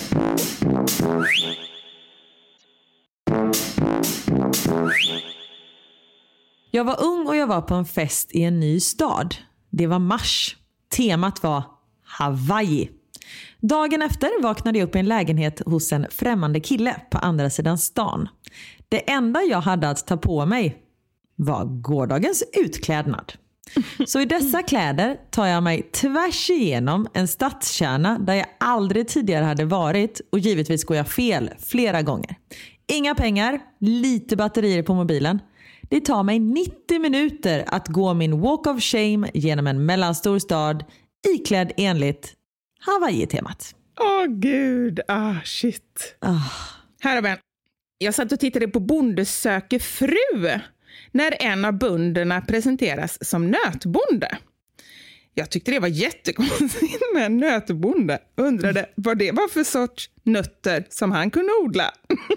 S2: Jag var ung och jag var på en fest i en ny stad. Det var mars. Temat var Hawaii. Dagen efter vaknade jag upp i en lägenhet hos en främmande kille på andra sidan stan. Det enda jag hade att ta på mig var gårdagens utklädnad. Så i dessa kläder tar jag mig tvärs igenom en stadskärna där jag aldrig tidigare hade varit, och givetvis går jag fel flera gånger. Inga pengar, lite batterier på mobilen. Det tar mig nittio minuter att gå min walk of shame genom en mellanstor stad iklädd enligt Hawaii-temat.
S3: Åh gud, ah shit.
S2: Ah.
S3: Här har vi en. Jag satt och tittade på Bonde söker fru när en av bönderna presenteras som nötbonde. Jag tyckte det var jättekonstigt med en nötbonde. Undrade vad det var för sorts nötter som han kunde odla.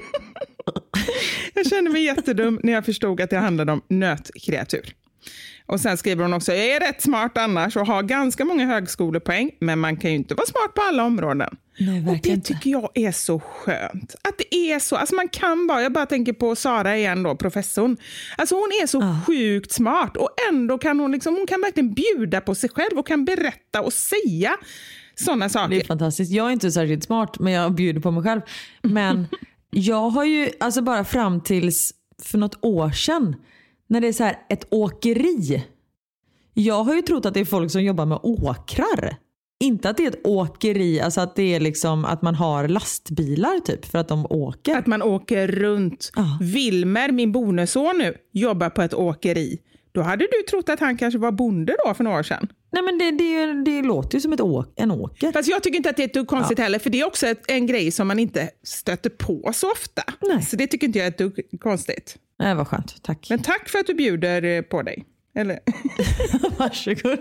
S3: Jag kände mig jättedum när jag förstod att det handlade om nötkreatur. Och sen skriver hon också: jag är rätt smart annars och har ganska många högskolepoäng, men man kan ju inte vara smart på alla områden.
S2: Nej,
S3: och det tycker jag är så skönt. Att det är så, alltså man kan bara, jag bara tänker på Sara igen då, professorn. Alltså hon är så ah. sjukt smart och ändå kan hon liksom, hon kan verkligen bjuda på sig själv och kan berätta och säga sådana saker.
S2: Det är fantastiskt. Jag är inte särskilt smart, men jag bjuder på mig själv. Men jag har ju, alltså bara fram tills för något år sedan, när det är så här ett åkeri. Jag har ju trott att det är folk som jobbar med åkrar. Inte att det är ett åkeri, alltså att det är liksom att man har lastbilar typ för att de åker.
S3: Att man åker runt.
S2: Ah.
S3: Wilmer, min bonusson nu, jobbar på ett åkeri. Då hade du trott att han kanske var bonde då för några år sedan.
S2: Nej, men det, det, det låter ju som ett åk, en åker.
S3: Fast jag tycker inte att det är ett konstigt ja. heller. För det är också ett, en grej som man inte stöter på så ofta. Nej. Så det tycker inte jag är ett konstigt.
S2: Nej, vad skönt. Tack.
S3: Men tack för att du bjuder på dig. Eller?
S2: Varsågod.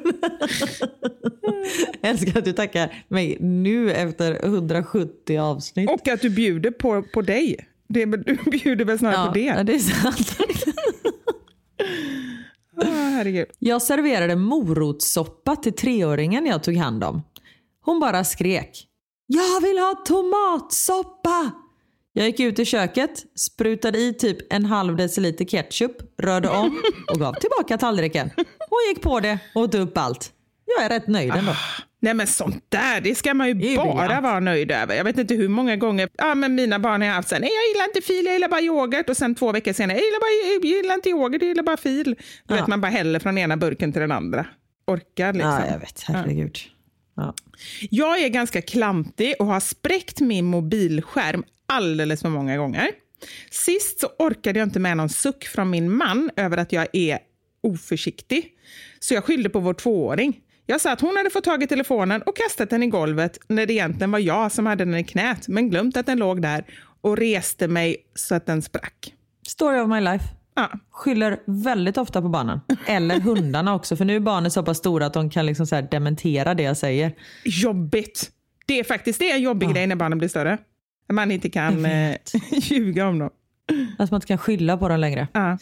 S2: Jag älskar att du tackar mig nu efter hundrasjuttio avsnitt.
S3: Och att du bjuder på, på dig. Det, du bjuder väl snarare
S2: ja,
S3: på det.
S2: Ja, det är sant.
S3: Oh, herregud.
S2: Jag serverade morotssoppa till treåringen jag tog hand om. Hon bara skrek. Jag vill ha tomatsoppa! Jag gick ut i köket, sprutade i typ en halv deciliter ketchup, rörde om och gav tillbaka tallriken. Hon gick på det och åt upp allt. Jag är rätt nöjd ändå.
S3: Ah, nej men sånt där, det ska man ju
S2: det
S3: bara
S2: brilliant.
S3: vara nöjd över. Jag vet inte hur många gånger, ja men mina barn har haft så här, nej jag gillar inte fil, jag gillar bara yoghurt. Och sen två veckor senare, jag gillar, bara, jag gillar inte yoghurt, jag gillar bara fil. Då
S2: ja.
S3: vet man bara häller från ena burken till den andra. Orkar liksom.
S2: Ja, jag vet, herregud. Ja.
S3: Jag är ganska klantig och har spräckt min mobilskärm alldeles för många gånger. Sist så orkade jag inte med någon suck från min man över att jag är oförsiktig. Så jag skyllde på vår tvååring. Jag sa att hon hade fått tag i telefonen och kastat den i golvet när det egentligen var jag som hade den i knät. Men glömt att den låg där och reste mig så att den sprack.
S2: Story of my life.
S3: Ja.
S2: Skyller väldigt ofta på barnen. Eller hundarna också. För nu är barnen så pass stora att de kan liksom så här dementera det jag säger.
S3: Jobbigt. Det är faktiskt det är en jobbig ja. grej när barnen blir större. När man inte kan eh, ljuga om dem.
S2: Att man inte kan skylla på dem längre.
S3: Ja.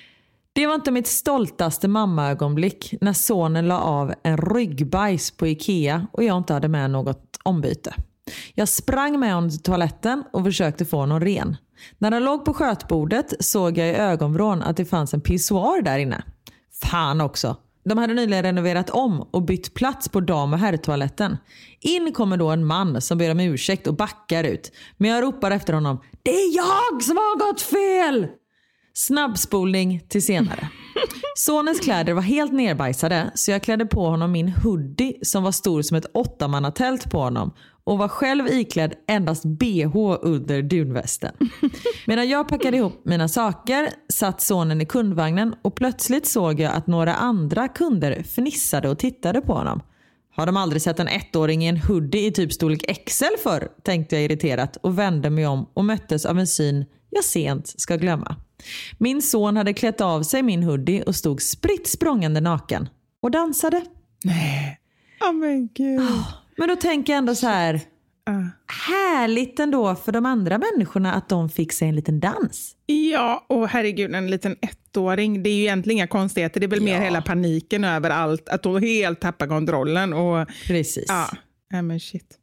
S2: Det var inte mitt stoltaste mammaögonblick när sonen la av en ryggbajs på Ikea och jag inte hade med något ombyte. Jag sprang med honom till toaletten och försökte få honom ren. När han låg på skötbordet såg jag i ögonvrån att det fanns en pissoar där inne. Fan också. De hade nyligen renoverat om och bytt plats på dam- och herrtoaletten. In kommer då en man som ber om ursäkt och backar ut. Men jag ropar efter honom. Det är jag som har gått fel! Snabbspolning till senare. Sonens kläder var helt nerbajsade så jag klädde på honom min hoodie som var stor som ett åttamannatält på honom och var själv iklädd endast B H under dunvästen. Medan jag packade ihop mina saker satt sonen i kundvagnen och plötsligt såg jag att några andra kunder fnissade och tittade på honom. Har de aldrig sett en ettåring i en hoodie i typ storlek X L för? Tänkte jag irriterat och vände mig om och möttes av en syn jag sent ska glömma. Min son hade klätt av sig min hoodie och stod spritt språngande naken och dansade.
S3: Nej. Åh oh men gud. Oh,
S2: men då tänker jag ändå så här. Uh. Härligt ändå för de andra människorna att de fick sig en liten dans.
S3: Ja, och herregud, en liten ettåring. Det är ju egentligen inga konstigheter. Det är väl ja. mer hela paniken över allt. Att de helt tappar kontrollen. Och,
S2: precis.
S3: Ja, ja men shit.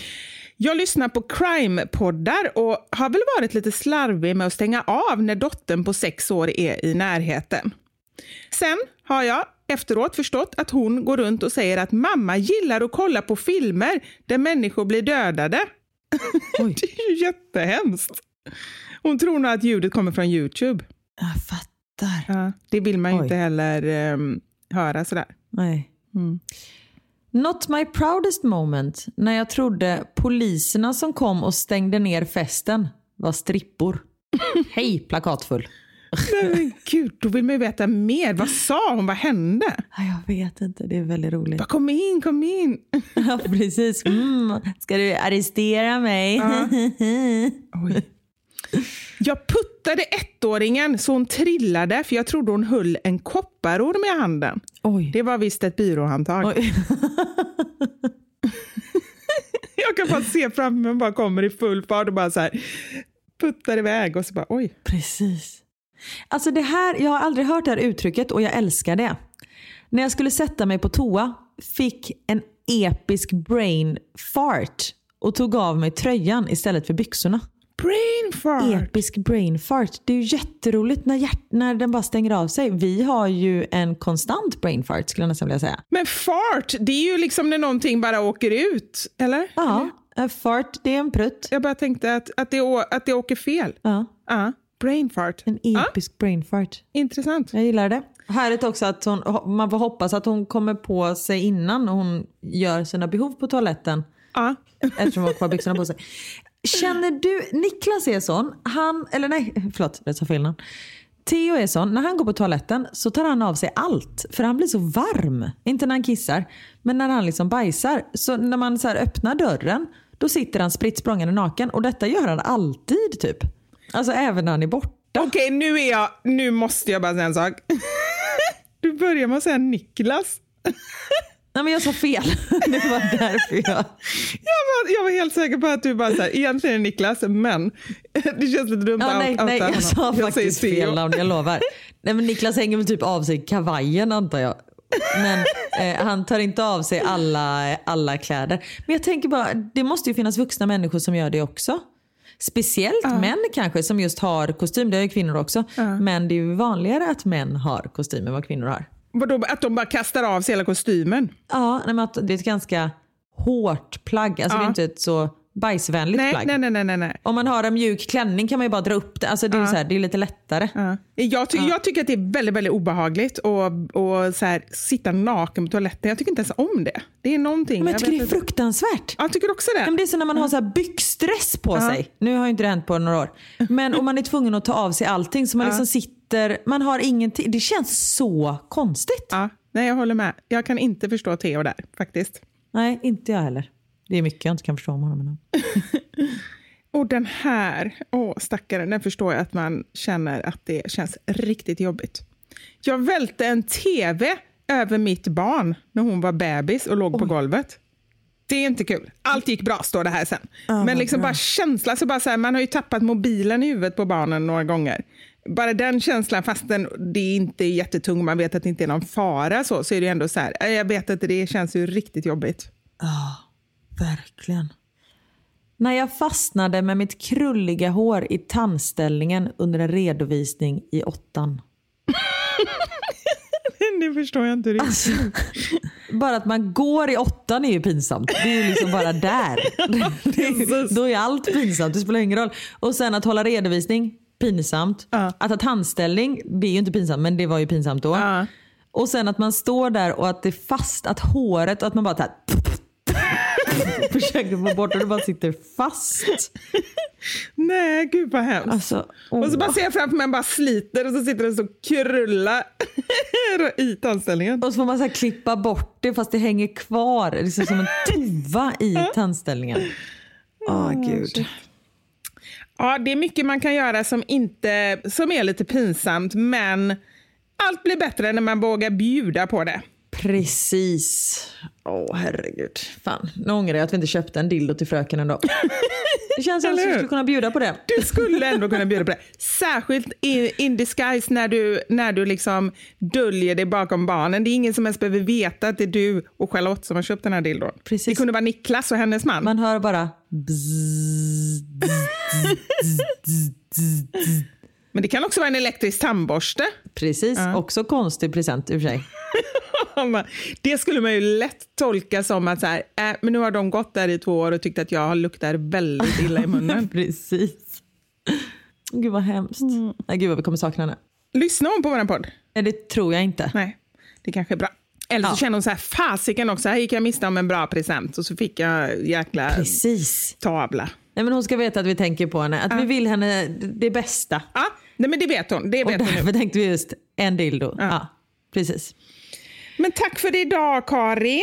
S3: Jag lyssnar på crime-poddar och har väl varit lite slarvig med att stänga av när dottern på sex år är i närheten. Sen har jag efteråt förstått att hon går runt och säger att mamma gillar att kolla på filmer där människor blir dödade. Oj. Det är ju jättehemskt. Hon tror nog att ljudet kommer från YouTube.
S2: Jag fattar.
S3: Ja, det vill man ju inte heller um, höra sådär.
S2: Nej.
S3: Mm.
S2: Not my proudest moment när jag trodde poliserna som kom och stängde ner festen var strippor. Hej, plakatfull.
S3: Nej men gud, då vill man ju veta mer. Vad sa hon? Vad hände?
S2: Jag vet inte, det är väldigt roligt.
S3: Bara, kom in, kom in.
S2: Ja, precis. Mm. Ska du arrestera mig?
S3: Ja. Oj. Jag puttade ettåringen så hon trillade för jag trodde hon höll en kopparorm i handen. Oj. Det var visst ett byråhandtag. Oj. Jag kan bara se fram mig och bara kommer i full fart och bara så här puttar iväg och så bara oj.
S2: Precis. Alltså det här, jag har aldrig hört det här uttrycket och jag älskar det. När jag skulle sätta mig på toa fick en episk brain fart och tog av mig tröjan istället för byxorna.
S3: Brain fart.
S2: Episk brain fart. Det är ju jätteroligt när, hjärt- när den bara stänger av sig. Vi har ju en konstant brain fart skulle jag nästan vilja säga.
S3: Men fart, det är ju liksom när någonting bara åker ut, eller?
S2: Ja, en fart, det är en prutt.
S3: Jag bara tänkte att, att, det, å- att det åker fel.
S2: Ja.
S3: Ja, brain fart.
S2: En episk ja. brain fart.
S3: Intressant.
S2: Jag gillar det. Härligt också att hon, man får hoppas att hon kommer på sig innan hon gör sina behov på toaletten.
S3: Ja.
S2: Eftersom hon har kvar byxorna på sig. Känner du, Niklas är sån, han, eller nej, förlåt, det sa fel namn. Theo är sån, när han går på toaletten så tar han av sig allt. För han blir så varm, inte när han kissar. Men när han liksom bajsar, så när man så här öppnar dörren, då sitter han spritt språngande naken. Och detta gör han alltid typ. Alltså även när han är borta.
S3: Okej, okay, nu är jag, nu måste jag bara säga en sak. Du börjar med att säga Niklas.
S2: Nej men jag sa fel. Det var därför jag...
S3: jag, var, jag var helt säker på att du bara så här, egentligen är Niklas, men det känns lite dumt
S2: ja,
S3: att
S2: nej,
S3: outa
S2: nej, jag
S3: honom.
S2: sa
S3: jag
S2: faktiskt fel namn, jag lovar. Nej, men Niklas hänger väl typ av sig kavajen antar jag. Men eh, han tar inte av sig alla, alla kläder. Men jag tänker bara, det måste ju finnas vuxna människor som gör det också. Speciellt uh. män kanske som just har kostym. Det har ju kvinnor också. Uh. Men det är ju vanligare att män har kostym än vad kvinnor har.
S3: Vadå, att de bara kastar av sig hela kostymen?
S2: Ja, nej, men att det är ett ganska hårt plagg. Alltså uh. det är inte ett så bajsvänligt
S3: nej,
S2: plagg.
S3: Nej, nej, nej, nej.
S2: Om man har en mjuk klänning kan man ju bara dra upp det. Alltså det är, uh. så här, det är lite lättare.
S3: Uh. Jag, ty- uh. jag tycker att det är väldigt, väldigt obehagligt att och så här, sitta naken på toaletten. Jag tycker inte ens om det. Det är någonting.
S2: Men jag, jag tycker det är
S3: inte.
S2: fruktansvärt.
S3: Jag tycker också det.
S2: Men det är så när man uh. har så här byxdress på uh. sig. Nu har ju inte det hänt på några år. Men om man är tvungen att ta av sig allting så man uh. liksom sitter, man har ingenting. Det känns så konstigt.
S3: Ja, uh. nej jag håller med. Jag kan inte förstå Theo där faktiskt.
S2: Nej, inte jag heller. Det är mycket jag inte kan förstå om honom.
S3: Och den här, åh stackaren, den förstår jag att man känner att det känns riktigt jobbigt. Jag välte en tv över mitt barn när hon var bebis och låg Oj. på golvet. Det är inte kul. Allt gick bra, står det här sen. Oh, men liksom bra. Bara känsla, så bara så här, man har ju tappat mobilen i huvudet på barnen några gånger. Bara den känslan, fast den, det är inte jättetung, man vet att det inte är någon fara så, så är det ändå så här, jag vet att det känns ju riktigt jobbigt.
S2: Ja. Oh. Verkligen. När jag fastnade med mitt krulliga hår i tandställningen under en redovisning i åttan.
S3: Det förstår jag inte riktigt. Alltså,
S2: bara att man går i åttan är ju pinsamt. Det är ju liksom bara där. Det är, då är allt pinsamt, det spelar ingen roll. Och sen att hålla redovisning, pinsamt. Uh. Att ha tandställning, det är ju inte pinsamt, men det var ju pinsamt då. Uh. Och sen att man står där och att det är fast, att håret och att man bara tar försöker få bort och det bara sitter fast.
S3: Nej, gud vad hemskt. Alltså, oh. Och så bara ser jag framför mig, bara sliter och så sitter det så krulla i tandställningen.
S2: Och så får man så här klippa bort det fast det hänger kvar. Det är liksom som en tuva i tandställningen. Åh, oh, gud.
S3: Ja, det är mycket man kan göra som, inte, som är lite pinsamt, men allt blir bättre när man vågar bjuda på det.
S2: Precis. Åh, oh, herregud. Fan, nu ångrar jag att vi inte köpte en dildo till fröken ändå. Det känns som att du skulle kunna bjuda på det.
S3: Du skulle ändå kunna bjuda på det. Särskilt in, in disguise när du, när du liksom döljer dig bakom barnen. Det är ingen som ens behöver veta att det är du och Charlotte som har köpt den här dildon. Precis. Det kunde vara Niklas och hennes man.
S2: Man hör bara bzz, bzz, bzz, bzz, bzz.
S3: Men det kan också vara en elektrisk tandborste.
S2: Precis, ja. Också konstig present i och för sig.
S3: Det skulle man ju lätt tolka som att så här, äh, men nu har de gått där i två år och tyckt att jag luktar väldigt illa i munnen.
S2: Precis. Gud vad hemskt. Mm. Nej, gud vad vi kommer sakna henne.
S3: Lyssnar hon på vår podd?
S2: Ja, det tror jag inte.
S3: Nej, det kanske är bra. Eller så ja. Känner hon så här, fasiken också, här gick jag miste om en bra present och så fick jag jäkla
S2: Precis.
S3: Tavla.
S2: Nej, men hon ska veta att vi tänker på henne, att ja. Vi vill henne det bästa.
S3: Ja, nej, men det vet hon. Det vet
S2: och därför
S3: hon
S2: tänkte vi just en dildo. Ja. Ja, precis.
S3: Men tack för idag, Karin.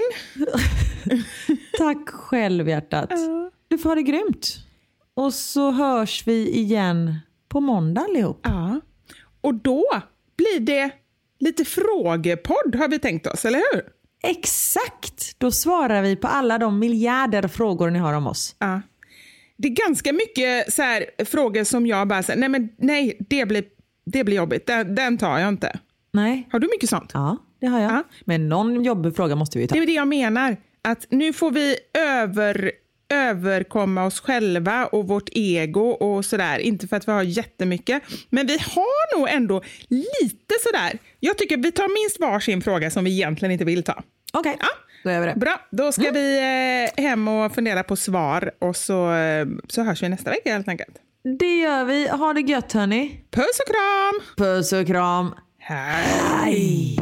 S2: Tack själv, hjärtat. Ja. Du får ha det grymt. Och så hörs vi igen på måndag allihop.
S3: Ja, och då blir det lite frågepodd har vi tänkt oss, eller hur?
S2: Exakt, då svarar vi på alla de miljarder frågor ni har om oss.
S3: Ja. Det är ganska mycket så här, frågor som jag bara säger, nej men nej, det blir, det blir jobbigt, den, den tar jag inte.
S2: Nej.
S3: Har du mycket sånt?
S2: Ja, det har jag. Ja. Men någon jobbig fråga måste vi ta.
S3: Det är det jag menar, att nu får vi över, överkomma oss själva och vårt ego och sådär. Inte för att vi har jättemycket, men vi har nog ändå lite sådär. Jag tycker vi tar minst varsin fråga som vi egentligen inte vill ta.
S2: Okej, okay. Ja. Då gör vi det.
S3: Bra, då ska mm. vi eh, hem och fundera på svar och så, eh, så hörs vi nästa vecka helt enkelt.
S2: Det gör vi. Ha det gött, hörni.
S3: Puss och kram!
S2: Puss och kram.
S3: Hej!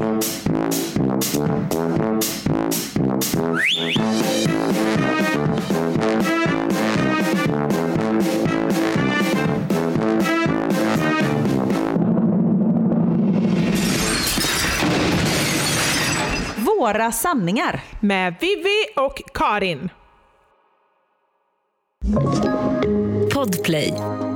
S2: Våra sanningar
S3: med Vivi och Karin.
S1: Podplay.